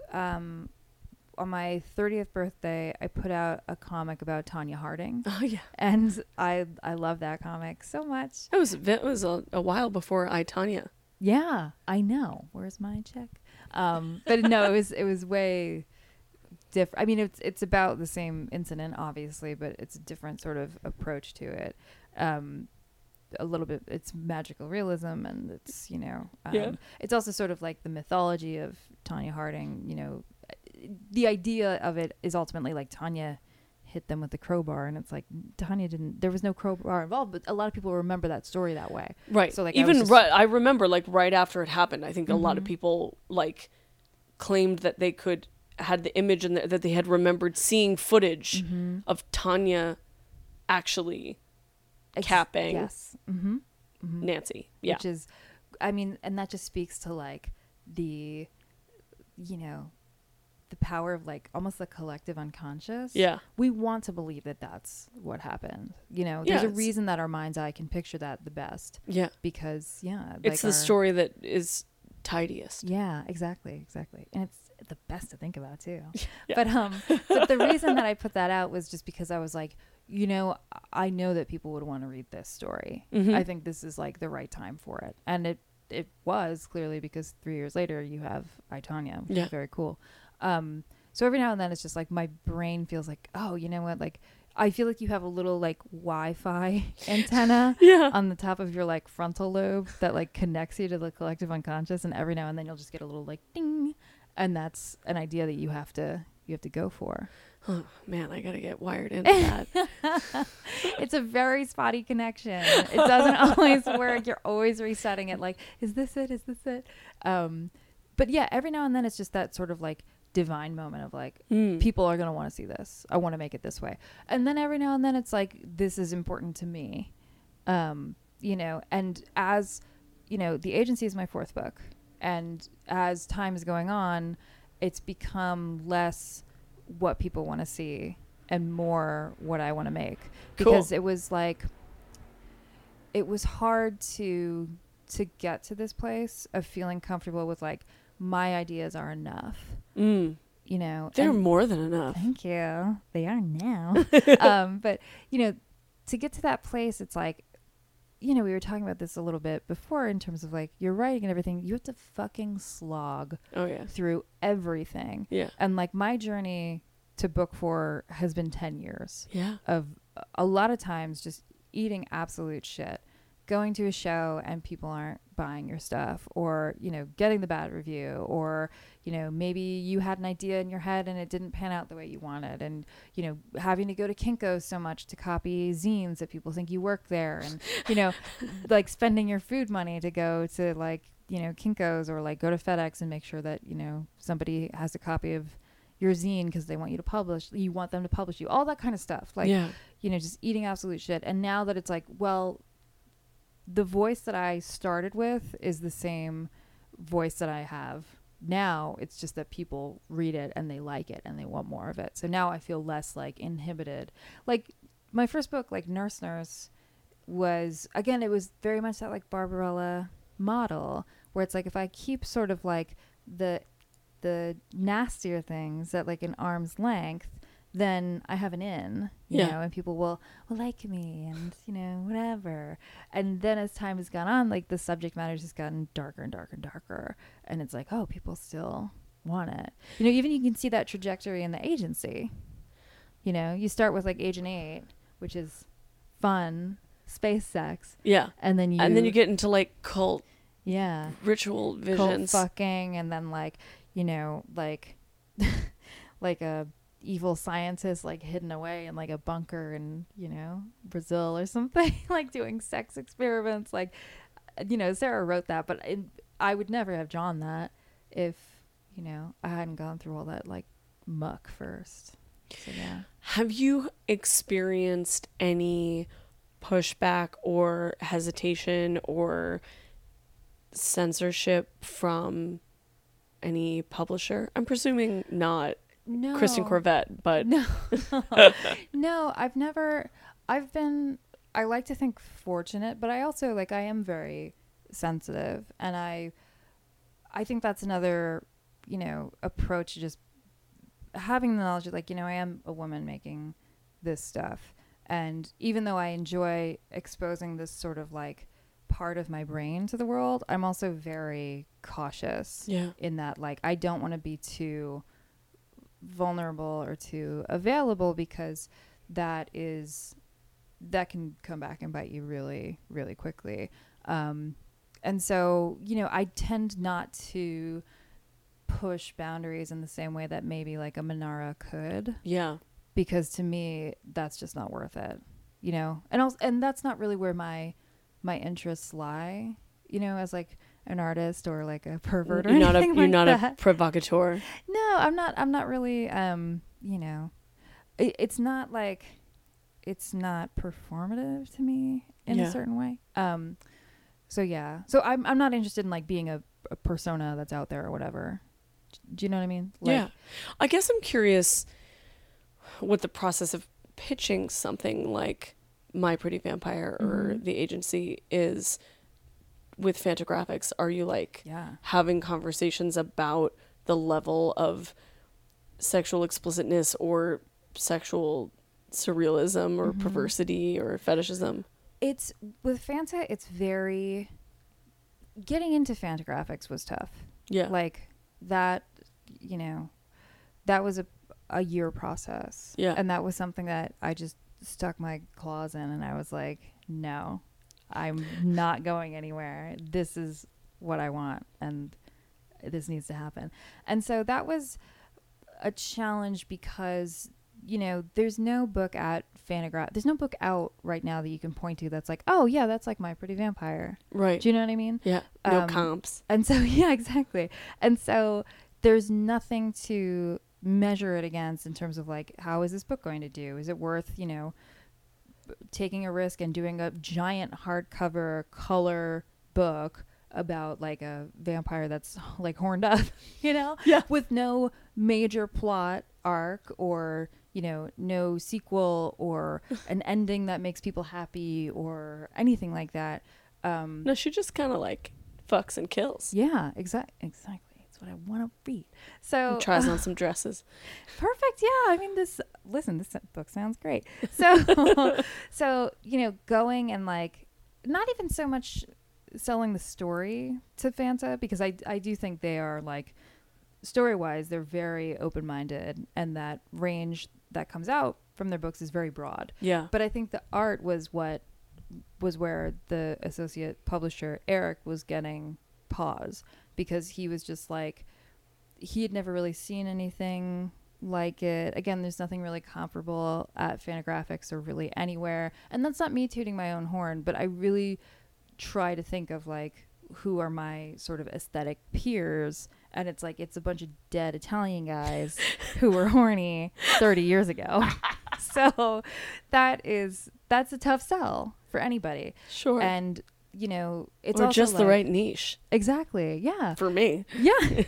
um, on my thirtieth birthday, I put out a comic about Tonya Harding. Oh yeah. And I I love that comic so much. It was it was a, a while before I, Tonya. Yeah, I know. Where's my check? Um, but no, it was it was way different. I mean, it's it's about the same incident, obviously, but it's a different sort of approach to it. Um, a little bit, it's magical realism, and it's, you know, um, yeah. It's also sort of like the mythology of Tonya Harding. You know, the idea of it is ultimately like Tonya hit them with the crowbar, and it's like Tonya didn't. There was no crowbar involved, but a lot of people remember that story that way. Right. So like even I, just, right, I remember like right after it happened, I think mm-hmm. a lot of people like claimed that they could had the image and the, that they had remembered seeing footage mm-hmm. of Tonya actually Ex- capping yes. mm-hmm. Mm-hmm. Nancy. Yeah. Which is, I mean, and that just speaks to like the, you know, the power of like almost the collective unconscious. Yeah. We want to believe that that's what happened. You know, yeah, there's a reason that our mind's eye can picture that the best. Yeah. Because, yeah. It's like the our, story that is tidiest. Yeah, exactly. Exactly. And it's the best to think about too. Yeah. But, um, but the reason that I put that out was just because I was like, you know, I know that people would want to read this story. Mm-hmm. I think this is like the right time for it. And it, it was clearly because three years later you have I, Tonya, which yeah. is very cool. Um, so every now and then it's just like my brain feels like, oh, you know what? Like, I feel like you have a little like Wi-Fi antenna yeah. on the top of your like frontal lobe that like connects you to the collective unconscious. And every now and then you'll just get a little like ding. And that's an idea that you have to, you have to go for. Oh man, I got to get wired into that. It's a very spotty connection. It doesn't always work. You're always resetting it. Like, is this it? Is this it? Um, but yeah, every now and then it's just that sort of like divine moment of like, Mm. people are going to want to see this. I want to make it this way. And then every now and then it's like, this is important to me. Um, you know, and as, you know, The Agency is my fourth book. And as time is going on, it's become less what people want to see and more what I want to make. Because Cool. it was like, it was hard to to get to this place of feeling comfortable with like, my ideas are enough. Mm. You know, They're and- more than enough. Thank you. They are now. um, but, you know, to get to that place, it's like, you know, we were talking about this a little bit before in terms of like, you're writing and everything. You have to fucking slog Oh, yeah. through everything. Yeah. And like my journey to book four has been ten years Yeah. of a lot of times just eating absolute shit, going to a show and people aren't buying your stuff, or, you know, getting the bad review, or, you know, maybe you had an idea in your head and it didn't pan out the way you wanted, and, you know, having to go to Kinko's so much to copy zines that people think you work there, and, you know, like spending your food money to go to like, you know, Kinko's, or like go to FedEx and make sure that, you know, somebody has a copy of your zine because they want you to publish, you want them to publish you, all that kind of stuff. Like, yeah. you know, just eating absolute shit. And now that it's like, well, the voice that I started with is the same voice that I have now. It's just that people read it and they like it and they want more of it. So now I feel less like inhibited. Like my first book, like Nurse Nurse, was, again, it was very much that like Barbarella model where it's like, if I keep sort of like the the nastier things at like an arm's length, then I have an in, you Yeah. know, and people will, will like me and, you know, whatever. And then as time has gone on, like the subject matter has just gotten darker and darker and darker. And it's like, oh, people still want it. You know, even you can see that trajectory in The Agency. You know, you start with like Agent eight, which is fun, space sex. Yeah. And then you, And then you get into like cult yeah, ritual cult visions. fucking, and then like, you know, like, like a evil scientist like hidden away in like a bunker in, you know, Brazil or something, like doing sex experiments. Like, you know, Sarah wrote that, but it, I would never have drawn that if, you know, I hadn't gone through all that like muck first. So yeah. Have you experienced any pushback or hesitation or censorship from any publisher? I'm presuming not No. Kristen Corvette, but No. No, I've never, I've been, I like to think fortunate, but I also like, I am very sensitive, and I, I think that's another, you know, approach to just having the knowledge of like, you know, I am a woman making this stuff. And even though I enjoy exposing this sort of like part of my brain to the world, I'm also very cautious yeah. in that, like, I don't want to be too vulnerable or too available, because that is, that can come back and bite you really, really quickly. Um, and so, you know, I tend not to push boundaries in the same way that maybe like a Manara could, Yeah. because to me, that's just not worth it, you know? And also, and that's not really where my, my interests lie, you know, as like an artist or like a pervert or You're not a anything you're like not that. a provocateur. No, I'm not, I'm not really, um, you know, it, it's not like, it's not performative to me in Yeah. a certain way. Um, so yeah, so I'm, I'm not interested in like being a, a persona that's out there or whatever. Do you know what I mean? Like, Yeah. I guess I'm curious what the process of pitching something like My Pretty Vampire or Mhm. The Agency is with Fantagraphics. Are you like Yeah. having conversations about the level of sexual explicitness or sexual surrealism or Mhm. perversity or fetishism? It's with Fanta, it's very, getting into Fantagraphics was tough. Yeah. Like that, you know, that was a, a year process. Yeah. And that was something that I just stuck my claws in, and I was like, no, I'm not going anywhere. This is what I want, and this needs to happen. And so that was a challenge because, you know, there's no book at Fantagraph. There's no book out right now that you can point to that's like, oh yeah, that's like My Pretty Vampire. Right. Do you know what I mean? Yeah. No Um, comps. And so, yeah, exactly. And so there's nothing to measure it against in terms of like, how is this book going to do? Is it worth, you know, taking a risk and doing a giant hardcover color book about like a vampire that's like horned up, you know, Yeah. with no major plot arc or, you know, no sequel or an ending that makes people happy or anything like that. Um, No, she just kind of like fucks and kills. yeah, exactly. Exactly. It's what I want to read. So And tries on some dresses. perfect. Yeah. I mean, this, listen, this book sounds great. So, so, you know, going and like, not even so much selling the story to Fanta, because I, I do think they are like, story wise, they're very open minded, and that range that comes out from their books is very broad. Yeah. But I think the art was what was where the associate publisher, Eric, was getting pause, because he was just like, he had never really seen anything like it. Again, there's nothing really comparable at Fantagraphics or really anywhere. And that's not me tooting my own horn, but I really try to think of like, who are my sort of aesthetic peers, and it's like, it's a bunch of dead Italian guys who were horny thirty years ago. So that is, that's a tough sell for anybody. Sure. And you know, it's or also just the like- right niche exactly. Yeah. for me. Yeah.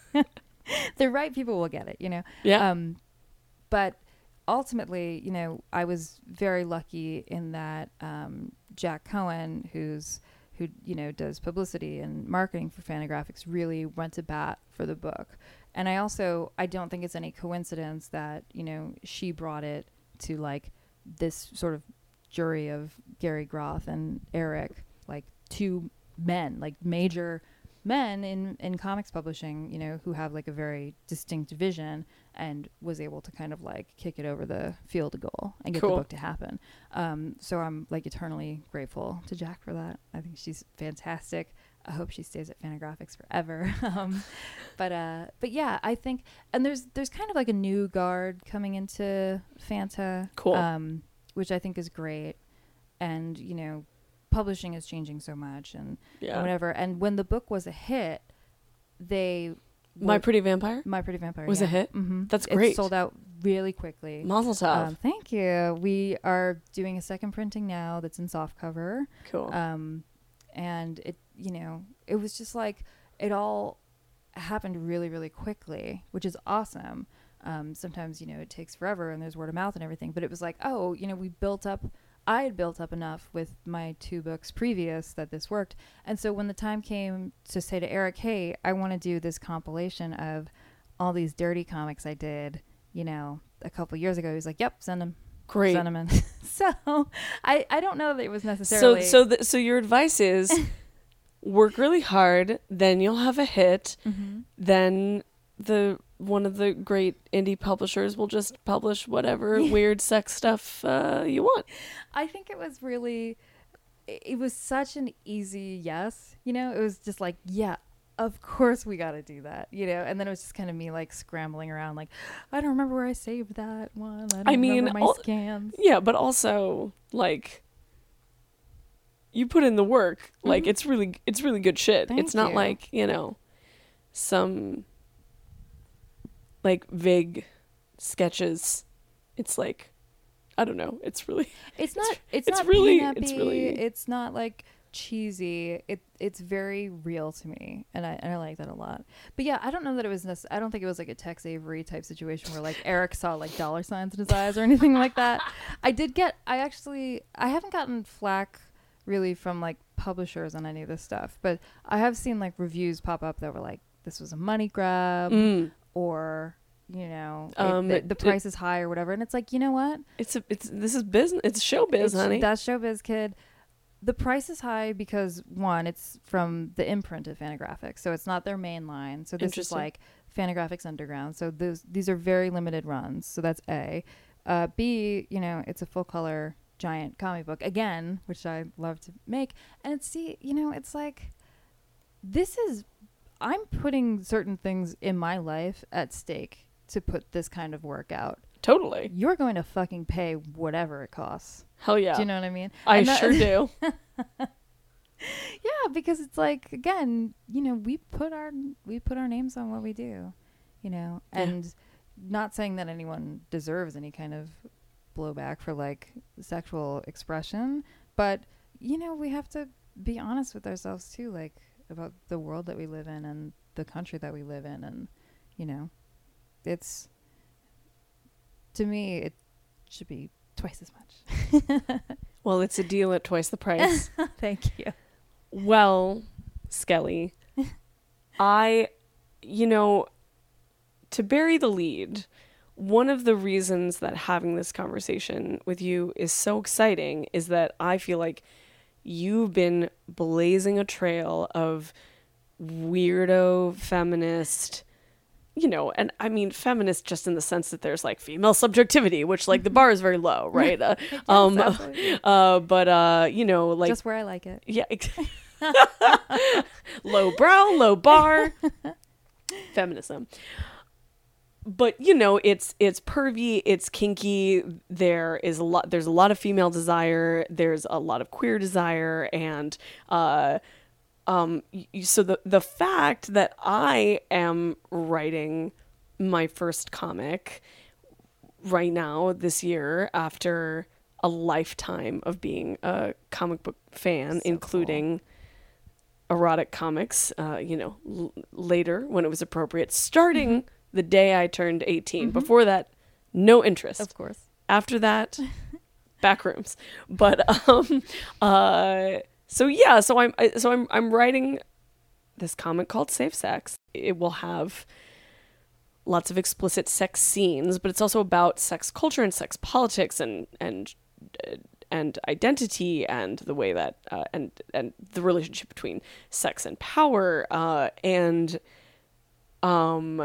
The right people will get it, you know? Yeah. Um, but ultimately, you know, I was very lucky in that um, Jack Cohen, who's who, you know, does publicity and marketing for Fantagraphics, really went to bat for the book. And I also, I don't think it's any coincidence that, you know, she brought it to like this sort of jury of Gary Groth and Eric, like two men, like major men in, in comics publishing, you know, who have like a very distinct vision, and was able to kind of like kick it over the field goal and get Cool. the book to happen. Um, so I'm like eternally grateful to Jack for that. I think she's fantastic. I hope she stays at Fantagraphics forever. um, but uh, but yeah, I think, and there's there's kind of like a new guard coming into Fanta, Cool. um, which I think is great. And you know, publishing is changing so much, and Yeah. and whatever. And when the book was a hit, they My were- Pretty Vampire My Pretty Vampire was yeah. a hit. Mm-hmm. That's It great. sold out really quickly. Mazel tov. Um, thank you. We are doing a second printing now that's in softcover. Cool. Um, and it, you know, it was just like, it all happened really, really quickly, which is awesome. Um, sometimes, you know, it takes forever and there's word of mouth and everything, but it was like, oh, you know, we built up, I had built up enough with my two books previous that this worked. And so when the time came to say to Eric, hey, I want to do this compilation of all these dirty comics I did, you know, a couple years ago, he was like, yep, send them. Great. Send them in. So I, I don't know that it was So necessarily. so th- so your advice is work really hard, then you'll have a hit. Mhm. Then the one of the great indie publishers will just publish whatever weird sex stuff uh, you want. I think it was really, it it was such an easy yes, you know, it was just like, yeah, of course we got to do that, you know, and then it was just kind of me like scrambling around, like, I don't remember where I saved that one. I don't I mean, remember my all- scans. Yeah, but also like you put in the work. Like it's really it's really good shit. Thank it's not you. like, you know, some like vague sketches. It's like I don't know. It's really It's not, it's, it's not really- peanuppy, it's really- it's not like cheesy. It it's very real to me, and I and I like that a lot. But yeah, I don't know that it was necess- I don't think it was like a Tex Avery type situation where like Eric saw like dollar signs in his eyes or anything like that. I did get I actually I haven't gotten flack really from like publishers on any of this stuff, but I have seen like reviews pop up that were like, this was a money grab, mm, or you know, it- Um, the, it- the price is high or whatever. And it's like, you know what? it's a it's this is business. It's showbiz, It's- honey. That's showbiz, kid. The price is high because one, it's from the imprint of Fantagraphics, so it's not their main line. So this is Interesting. like Fantagraphics Underground. So those these are very limited runs. So that's A. Uh, B, you know, it's a full color giant comic book again, which I love to make. And it's C, you know, it's like this is I'm putting certain things in my life at stake to put this kind of work out. Totally. You're going to fucking pay whatever it costs. Hell yeah. Do you know what I mean? I And that- sure do. Yeah, because it's like, again, you know, we put our we put our names on what we do, you know, and yeah. Not saying that anyone deserves any kind of blowback for like sexual expression, but you know, we have to be honest with ourselves too, like about the world that we live in and the country that we live in, and you know, it's, to me, it should be twice as much. Well, it's a deal at twice the price. Thank you. Well, Skelly, I, you know, to bury the lead, one of the reasons that having this conversation with you is so exciting is that I feel like you've been blazing a trail of weirdo feminist, you know, and I mean feminist just in the sense that there's like female subjectivity, which like the bar is very low, right? Uh, yes, um, uh, but uh, you know, like just where I like it. Yeah. Low brow, low bar, feminism. But you know, it's it's pervy, it's kinky. There is a lot. There's a lot of female desire. There's a lot of queer desire, and uh, um. So the the fact that I am writing my first comic right now this year after a lifetime of being a comic book fan, so including cool. erotic comics. Uh, you know, l- later when it was appropriate, starting. Mm-hmm. The day I turned eighteen. Mm-hmm. Before that, no interest. Of course. After that, back rooms. But um, uh, so yeah, so I'm I, so I'm I'm writing this comic called Safe Sex. It will have lots of explicit sex scenes, but it's also about sex culture and sex politics and and uh, and identity and the way that uh, and and the relationship between sex and power uh, and um.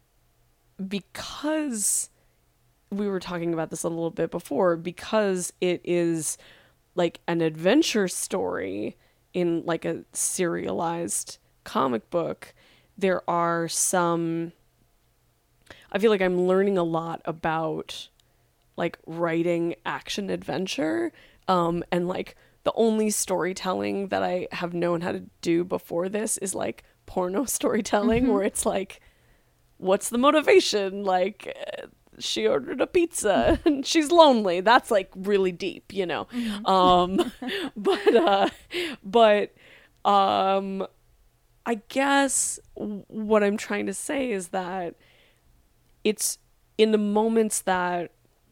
Because we were talking about this a little bit before, because it is like an adventure story in like a serialized comic book, there are some, I feel like I'm learning a lot about like writing action adventure, um, and like the only storytelling that I have known how to do before this is like porno storytelling, mm-hmm. where it's like, what's the motivation? Like, uh, she ordered a pizza and she's lonely. That's like really deep, you know? Mm-hmm. Um, but, uh, but, um, I guess w- what I'm trying to say is that it's in the moments that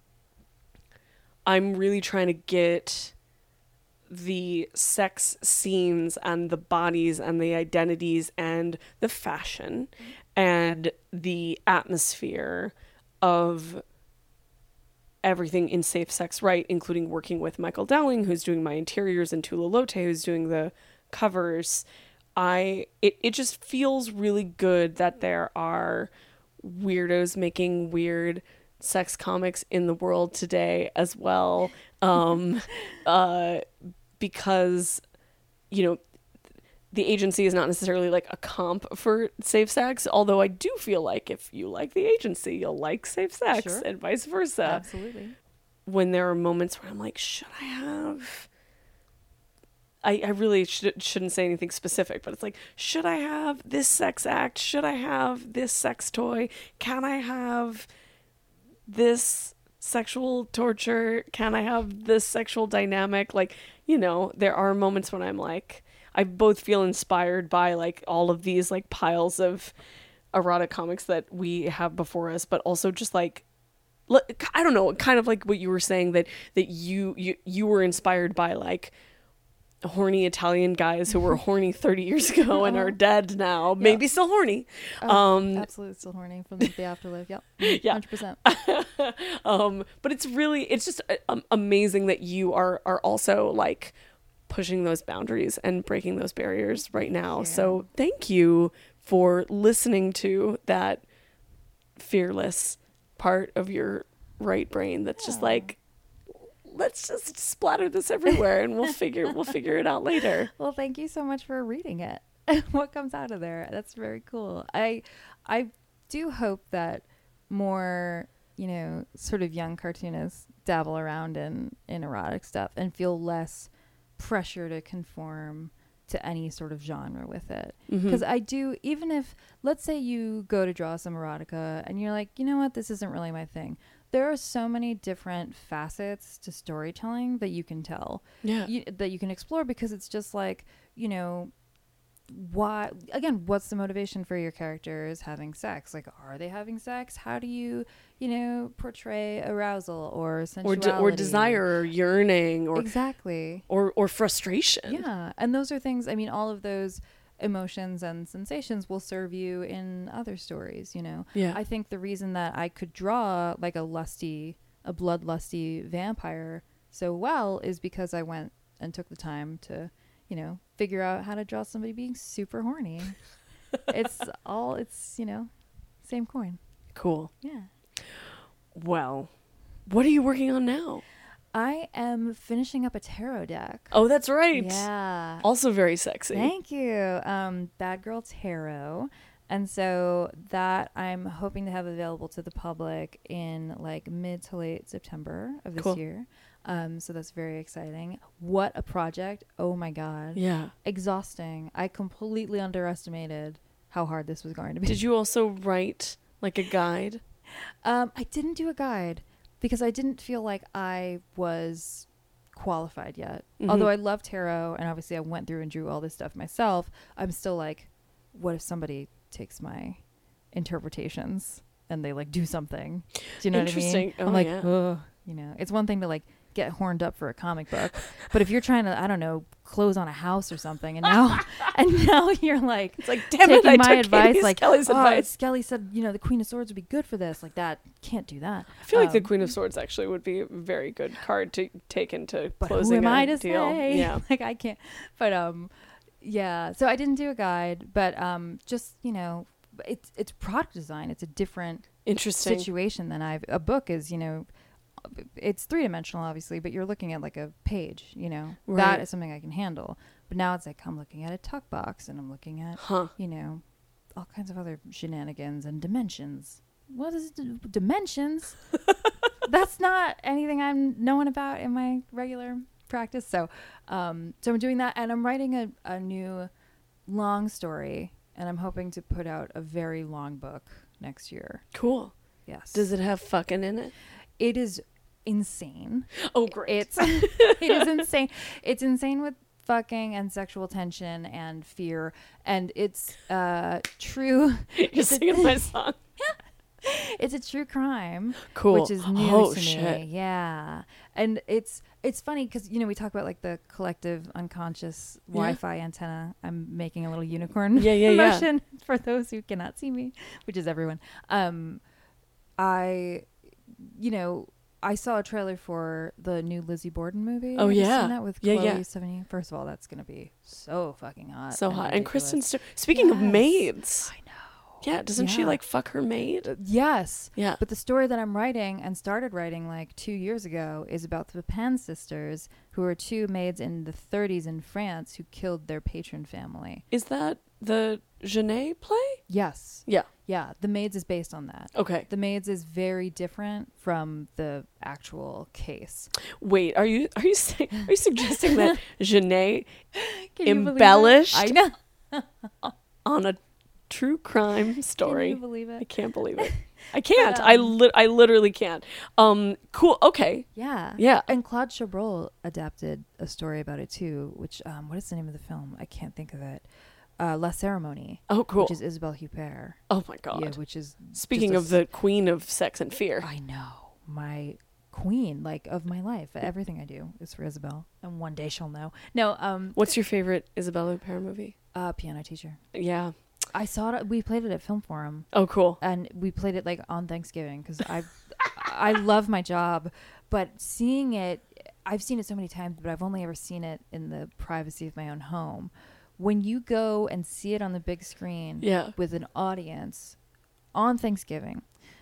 I'm really trying to get the sex scenes and the bodies and the identities and the fashion and the atmosphere of everything in Safe Sex Right, including working with Michael Dowling, who's doing my interiors, and Tula Lote, who's doing the covers. I it, it just feels really good that there are weirdos making weird sex comics in the world today as well, um, uh, because, you know, the agency is not necessarily like a comp for Safe Sex, although I do feel like if you like the agency, you'll like Safe Sex, sure. And vice versa. Absolutely. When there are moments where I'm like, should I have... I, I really should, shouldn't say anything specific, but it's like, should I have this sex act? Should I have this sex toy? Can I have this sexual torture? Can I have this sexual dynamic? Like, you know, there are moments when I'm like, I both feel inspired by like all of these like piles of erotic comics that we have before us, but also just like, I don't know, kind of like what you were saying, that that you you you were inspired by like horny Italian guys who were horny thirty years ago and are dead now, yeah. Maybe still horny. Oh, um, absolutely still horny from the afterlife. Yep. Yeah. one hundred percent. um, but it's really, it's just um, amazing that you are are also like pushing those boundaries and breaking those barriers right now. Yeah. So thank you for listening to that fearless part of your right brain that's yeah. just like, let's just splatter this everywhere and we'll figure we'll figure it out later. Well, thank you so much for reading it. What comes out of there? That's very cool. I I do hope that more, you know, sort of young cartoonists dabble around in, in erotic stuff and feel less pressure to conform to any sort of genre with it. Mhm. Because I do, even if, let's say you go to draw some erotica and you're like, you know what, this isn't really my thing. There are so many different facets to storytelling that you can tell, Yeah. you, that you can explore, because it's just like, you know, why, again, what's the motivation for your characters having sex? Like, are they having sex? How do you, you know, portray arousal or Or sensuality? de- or desire or yearning or Exactly. or or frustration. Yeah. And those are things, I mean, all of those emotions and sensations will serve you in other stories, you know? Yeah. I think the reason that I could draw like a lusty, a bloodlusty vampire so well is because I went and took the time to, you know, figure out how to draw somebody being super horny. It's all, it's, you know, same coin. Cool. Yeah. Well, what are you working on now? I am finishing up a tarot deck. Oh, that's right. Yeah. Also very sexy. Thank you. Um, Bad Girl Tarot. And so that I'm hoping to have available to the public in like mid to late September of this Cool. year. Um, so that's very exciting. What a project. Oh my God. Yeah. Exhausting. I completely underestimated how hard this was going to be. Did you also write like a guide? Um, I didn't do a guide because I didn't feel like I was qualified yet. Mhm. Although I love tarot and obviously I went through and drew all this stuff myself, I'm still like, what if somebody takes my interpretations and they like do something? Do you know what I mean? Interesting. I'm Oh, like, yeah. ugh, you know, it's one thing to like get horned up for a comic book, but if you're trying to, I don't know, close on a house or something, and now, and now you're like, It's like, damn it, taking I my took advice, Candy like, Skelly's oh, advice. Skelly said, you know, the Queen of Swords would be good for this. Like that, can't do that. I feel like the Um, Queen of Swords actually would be a very good card to take into But closing who am a I to deal. say? Yeah. Like I can't. But um, yeah. So I didn't do a guide, but um, just you know, it's it's product design. It's a different Interesting. situation than I've. A book is, you know, it's three dimensional, obviously, but you're looking at like a page. You know, Right. that is something I can handle. But now it's like I'm looking at a tuck box, and I'm looking at Huh. you know, all kinds of other shenanigans and dimensions. What is d- dimensions? That's not anything I'm knowing about in my regular practice. So, um, so I'm doing that, and I'm writing a, a new long story, and I'm hoping to put out a very long book next year. Cool. Yes. Does it have fucking in it? It is insane. Oh, great. It's it is insane. It's insane with fucking and sexual tension and fear, and it's uh true. You're it's a- singing my song. It's a true crime, Cool. which is new Oh, to shit. me. Yeah, and it's it's funny because you know we talk about like the collective unconscious Yeah. Wi-Fi antenna. I'm making a little unicorn Yeah, yeah, yeah. motion for those who cannot see me, which is everyone. Um, I, you know, I saw a trailer for the new Lizzie Borden movie. Oh, Have you yeah. seen that with Yeah, Chloe yeah. Sevigny? First of all, that's gonna be so fucking hot, So hot. And Kristen ridiculous. Stewart. Speaking of Yes. maids. I know. Yeah. Doesn't she Yeah. like fuck her maid? Yes. Yeah. But the story that I'm writing and started writing like two years ago is about the Pepin sisters, who were two maids in the thirties in France who killed their patron family. Is that the Genet play? Yes. Yeah. Yeah. The Maids is based on that. Okay. The Maids is very different from the actual case. Wait, are you are you saying are you suggesting that Genet Can you believe it? embellished I know. on a true crime Can story? you believe I it? can't believe it. I can't. But, I um, li- I literally can't. Um cool. Okay. Yeah. Yeah. And Claude Chabrol adapted a story about it too, which, um, what is the name of the film? I can't think of it. Uh, La Cérémonie. Oh, cool. Which is Isabelle Huppert. Oh my god. Yeah, which is Speaking just a of the queen of sex and fear. I know, my queen, like of my life. Everything I do is for Isabel, and one day she'll know. No, um, What's your favorite Isabella Huppert movie? uh, Piano Teacher. Yeah. I saw it. We played it at Film Forum, Oh, cool. and we played it like on Thanksgiving because I, I love my job, but seeing it, I've seen it so many times, but I've only ever seen it in the privacy of my own home. When you go and see it on the big screen Yeah. with an audience on Thanksgiving,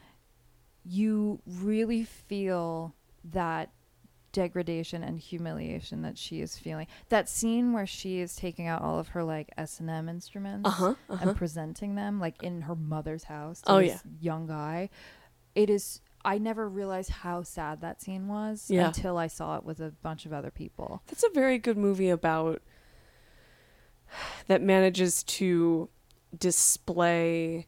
you really feel that degradation and humiliation that she is feeling. That scene where she is taking out all of her like S and M instruments Uh-huh. Uh-huh. and presenting them like in her mother's house to Oh, this yeah. young guy. It is, I never realized how sad that scene was Yeah. until I saw it with a bunch of other people. That's a very good movie about that manages to display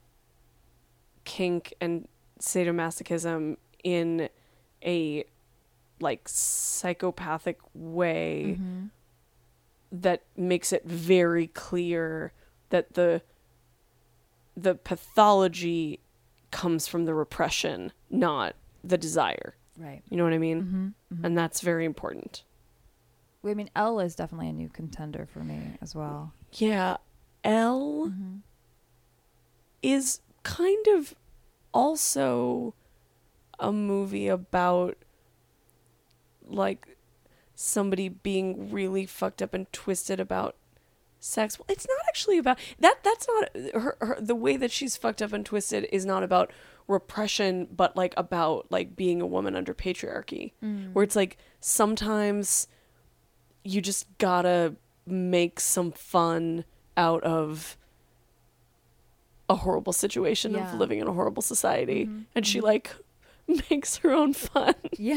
kink and sadomasochism in a like psychopathic way Mm-hmm. that makes it very clear that the the pathology comes from the repression, not the desire. Right. You know what I mean? Mm-hmm. Mm-hmm. And that's very important. I mean, Elle is definitely a new contender for me as well. Yeah. Elle Mm-hmm. is kind of also a movie about like somebody being really fucked up and twisted about sex. Well, it's not actually about that. That's not her, her. The way that she's fucked up and twisted is not about repression, but like about like being a woman under patriarchy, Mm. where it's like sometimes you just gotta make some fun out of a horrible situation Yeah. of living in a horrible society. Mhm, And she mhm. like makes her own fun. Yeah.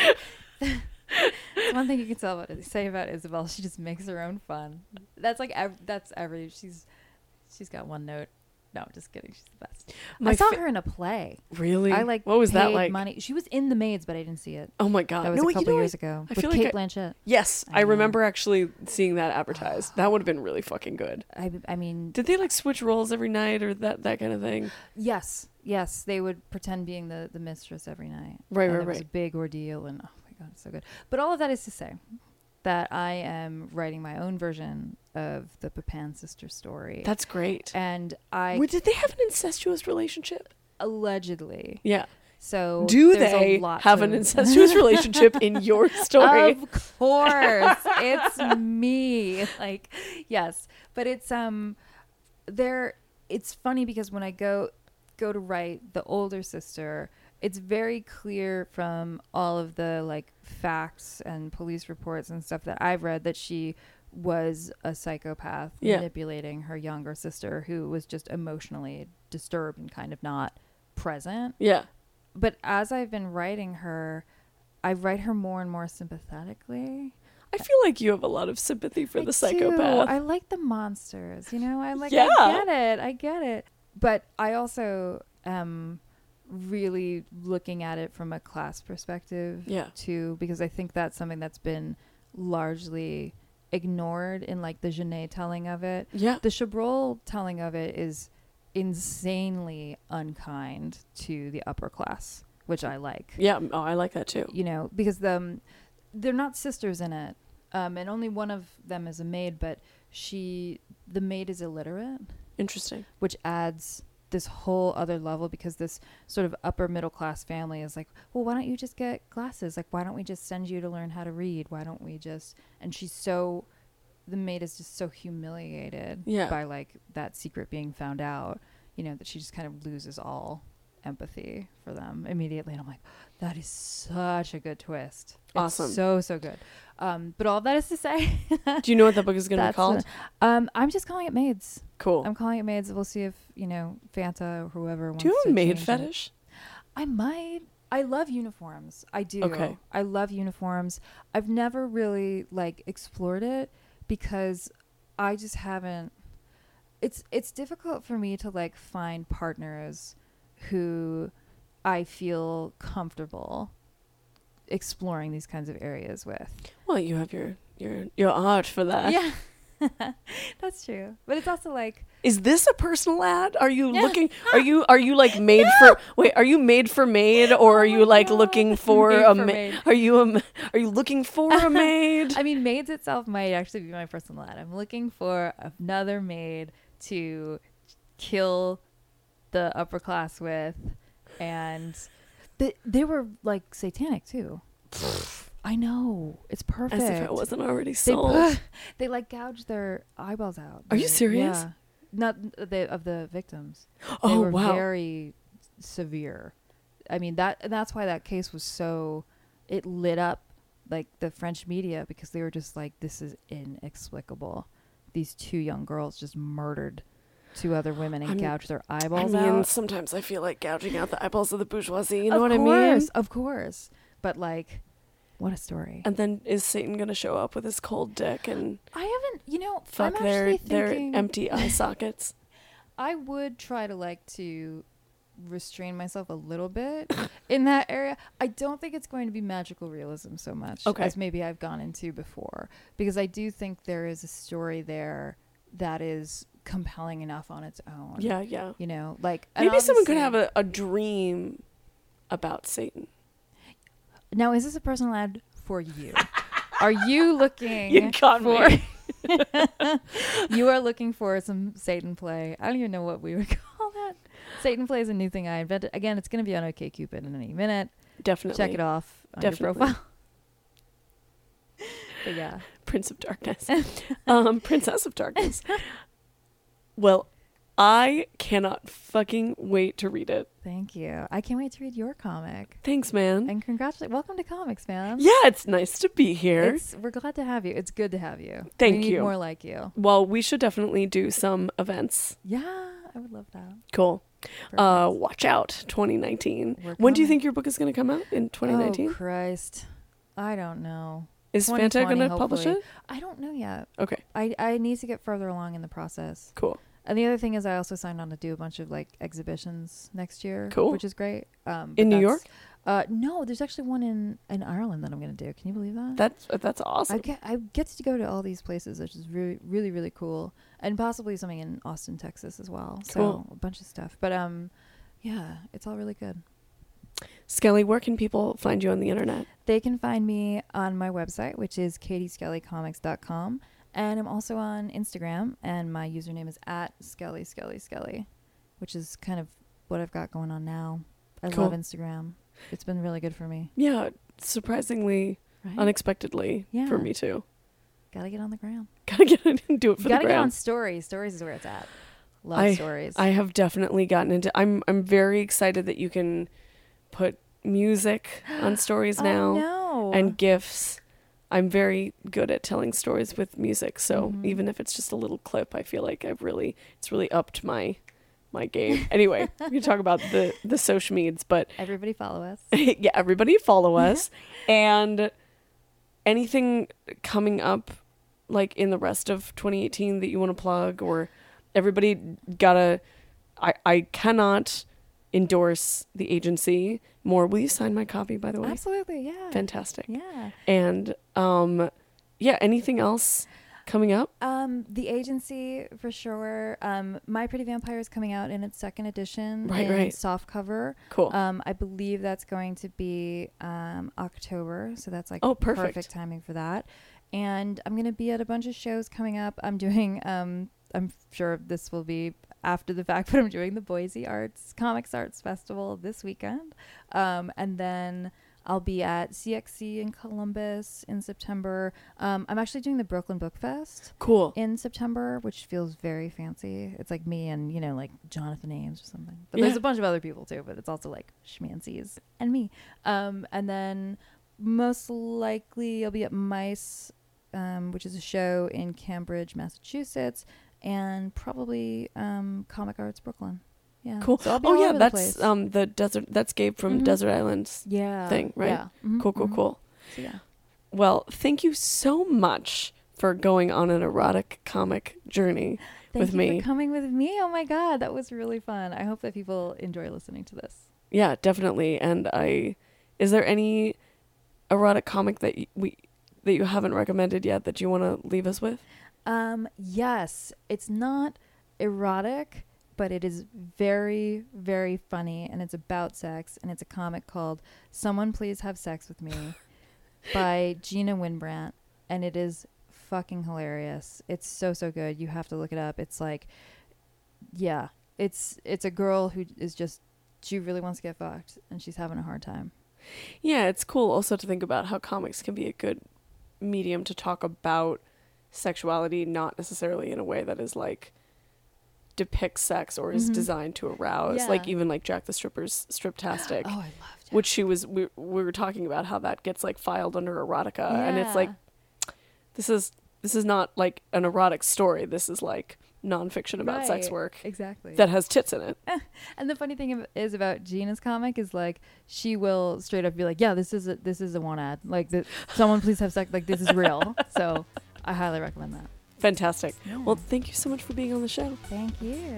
It's one thing you can tell about say about Isabel. She just makes her own fun. That's like ev- that's every she's she's got one note. No, I'm just kidding. She's the best. My I saw fa- her in a play. Really? I like what was that paid like? money. She was in The Maids, but I didn't see it. Oh my god. That was no, a you couple know, years I, ago I with feel Kate like I- Blanchett. Yes, I I, know. remember actually seeing that advertised. That would have been really fucking good. I I mean, Did they like switch roles every night or that that kind of thing? yes, yes, they would pretend being the the mistress every night. Right, and right, It was a right. big ordeal, and oh my god, it's so good. But all of that is to say that I am writing my own version of the Pepin sister story. That's great. and I Wait, did they have an incestuous relationship? allegedly. Yeah. So Do there's a they lot have to- an incestuous relationship in your story? Of course, it's me. Like, yes, but it's um, there. It's funny because when I go go to write the older sister, it's very clear from all of the like facts and police reports and stuff that I've read that she was a psychopath Yeah. manipulating her younger sister, who was just emotionally disturbed and kind of not present. Yeah. But as I've been writing her, I write her more and more sympathetically. I feel like you have a lot of sympathy for I the do. psychopath. I like the monsters, you know? I like Yeah. I get it. I get it. But I also am really looking at it from a class perspective Yeah. too, because I think that's something that's been largely ignored in like the Genet telling of it. Yeah. The Chabrol telling of it is insanely unkind to the upper class, which I like. Yeah. Oh, I like that too. You know, because the, um, they're not sisters in it. Um, and only one of them is a maid, but she, the maid is illiterate, Interesting. which adds this whole other level, because this sort of upper middle class family is like, well, why don't you just get glasses? Like, why don't we just send you to learn how to read? Why don't we just, and she's so, the maid is just so humiliated Yeah. by like that secret being found out, you know, that she just kind of loses all empathy for them immediately. And I'm like, that is such a good twist. It's Awesome. So, so good. Um, but all that is to say, Do you know what the book is going to be that's called? a- um, I'm just calling it Maids. Cool. I'm calling it Maids. We'll see if, you know, Fanta or whoever wants Do you have to a maid change it. fetish? I might. I love uniforms. I do. Okay. I love uniforms. I've never really like explored it because I just haven't. It's it's difficult for me to like find partners who I feel comfortable exploring these kinds of areas with. Well, you have your your your art for that. Yeah. That's true. But it's also like, Is this a personal ad? Are you Yeah. looking? Are you are you like made for? Wait, are you made for maid, or are Oh you my like God. looking for Made a for maid? maid. Are you a? ma- Are you looking for a maid? I mean, Maids itself might actually be my personal ad. I'm looking for another maid to kill the upper class with, and the, they were like satanic too. I know, it's perfect. As if it wasn't already They, sold. put, they like gouged their eyeballs out. Are you They- serious? Yeah, not the of the victims. They Oh were wow! very severe. I mean that and that's why that case was so, it lit up like the French media, because they were just like, this is inexplicable. These two young girls just murdered two other women and I'm- gouged their I eyeballs mean, out. sometimes I feel like gouging out the eyeballs of the bourgeoisie. You know of what I mean? course, of course. But like, what a story. And then is Satan gonna show up with his cold dick? And I wouldn't, you know, fuck I'm their actually their thinking, empty eye sockets. I would try to like to restrain myself a little bit in that area. I don't think it's going to be magical realism so much Okay. as maybe I've gone into before, because I do think there is a story there that is compelling enough on its own. Yeah, yeah. You know, like and Maybe someone could obviously- have a, a dream about Satan. Now, is this a personal ad for you? Are you looking You got for me. you are looking for some Satan play? I don't even know what we would call that. Satan play is a new thing I invented. Again, it's going to be on OkCupid in any minute. Definitely. Check it off on Definitely. your profile. But yeah. Prince of Darkness. um, Princess of Darkness. Well, I cannot fucking wait to read it. Thank you. I can't wait to read your comic. Thanks, man. And congratulations. Welcome to Comics, man. Yeah, it's nice to be here. It's, we're glad to have you. It's good to have you. Thank we need you. more like you. Well, we should definitely do some events. Yeah, I would love that. Cool. Uh, watch out, twenty nineteen. We're When do you coming. think your book is going to come out? In twenty nineteen? Oh, Christ. I don't know. Is Fanta going to twenty twenty, publish hopefully. it? I don't know yet. Okay, I, I need to get further along in the process. cool. And the other thing is I also signed on to do a bunch of like exhibitions next year. Cool. Which is great. Um, In but New that's- York? Uh, no, there's actually one in, in Ireland that I'm going to do. Can you believe that? That's that's awesome. I get I get to go to all these places, which is really really really cool, and possibly something in Austin, Texas as well. So Cool. a bunch of stuff. But um, yeah, it's all really good. Skelly, where can people find you on the internet? They can find me on my website, which is katie skelly comics dot com, and I'm also on Instagram, and my username is at skelly skelly skelly, which is kind of what I've got going on now. I Cool. love Instagram. It's been really good for me. Yeah, surprisingly, Right? unexpectedly Yeah. for me too. Gotta get on the ground. Gotta get in and do it for You gotta the get on gram. stories. Stories is where it's at. Love I- stories. I have definitely gotten into. I'm I'm very excited that you can put music on stories now Oh, no. and GIFs. I'm very good at telling stories with music, so Mhm. even if it's just a little clip, I feel like I've really it's really upped my my game. Anyway, we can talk about the the social medias, but Everybody follow us. yeah, everybody follow us. And anything coming up like in the rest of twenty eighteen that you want to plug, or everybody gotta I I cannot endorse the agency more. Will you sign my copy, by the way? Absolutely, yeah. Fantastic. Yeah. And um yeah, anything else coming up? Um, the agency for sure. Um, My Pretty Vampire is coming out in its second edition. Right, in right. Soft cover. Cool. Um, I believe that's going to be um October, so that's like Oh, perfect. timing for that. And I'm gonna be at a bunch of shows coming up. I'm doing um, I'm sure this will be after the fact, but I'm doing the Boise Arts Comics Arts Festival this weekend. Um, and then I'll be at C X C in Columbus in September. Um, I'm actually doing the Brooklyn Book Fest Cool. in September, which feels very fancy. It's like me and, you know, like Jonathan Ames or something. But Yeah. there's a bunch of other people too, but it's also like schmancies and me. Um, and then most likely I'll be at Mice, um, which is a show in Cambridge, Massachusetts, and probably um, Comic Arts Brooklyn. Yeah. Cool. So I'll be Oh all yeah, over the that's place. um the desert that's Gabe from Mhm. Desert Islands yeah. thing, right? Yeah. Mhm, Cool, cool, mhm. cool. So yeah. Well, thank you so much for going on an erotic comic journey Thank with you me. for coming with me. Oh my god, that was really fun. I hope that people enjoy listening to this. Yeah, definitely. And I, is there any erotic comic that y- we that you haven't recommended yet that you want to leave us with? Um, yes, it's not erotic, but it is very, very funny, and it's about sex, and it's a comic called Someone Please Have Sex With Me by Gina Winbrandt, and it is fucking hilarious. It's so, so good. You have to look it up. It's like, yeah, it's it's a girl who is just, she really wants to get fucked, and she's having a hard time. Yeah, it's cool also to think about how comics can be a good medium to talk about sexuality, not necessarily in a way that is like depicts sex or is Mhm. designed to arouse. Yeah. Like even like Jack the Stripper's Striptastic, Oh, I loved it. which she was we, we were talking about how that gets like filed under erotica, and it's like this is this is not like an erotic story. This is like nonfiction about sex Right. work Exactly. that has tits in it. And the funny thing of- is about Gina's comic is like she will straight up be like, "Yeah, this is a this is a one ad. Like, the, someone please have sex. Like, this is real." So I highly recommend that. Fantastic. Yeah. Well, thank you so much for being on the show. Thank you.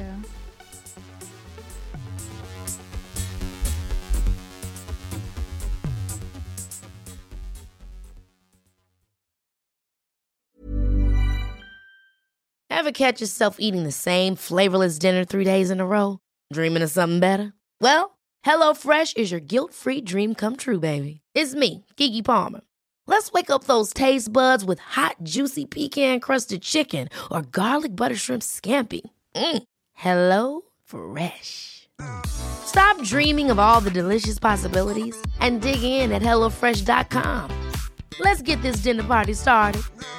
Ever catch yourself eating the same flavorless dinner three days in a row? Dreaming of something better? Well, HelloFresh is your guilt-free dream come true, baby. It's me, Keke Palmer. Let's wake up those taste buds with hot, juicy pecan-crusted chicken or garlic butter shrimp scampi. Mm. Hello Fresh. Stop dreaming of all the delicious possibilities and dig in at hello fresh dot com. Let's get this dinner party started.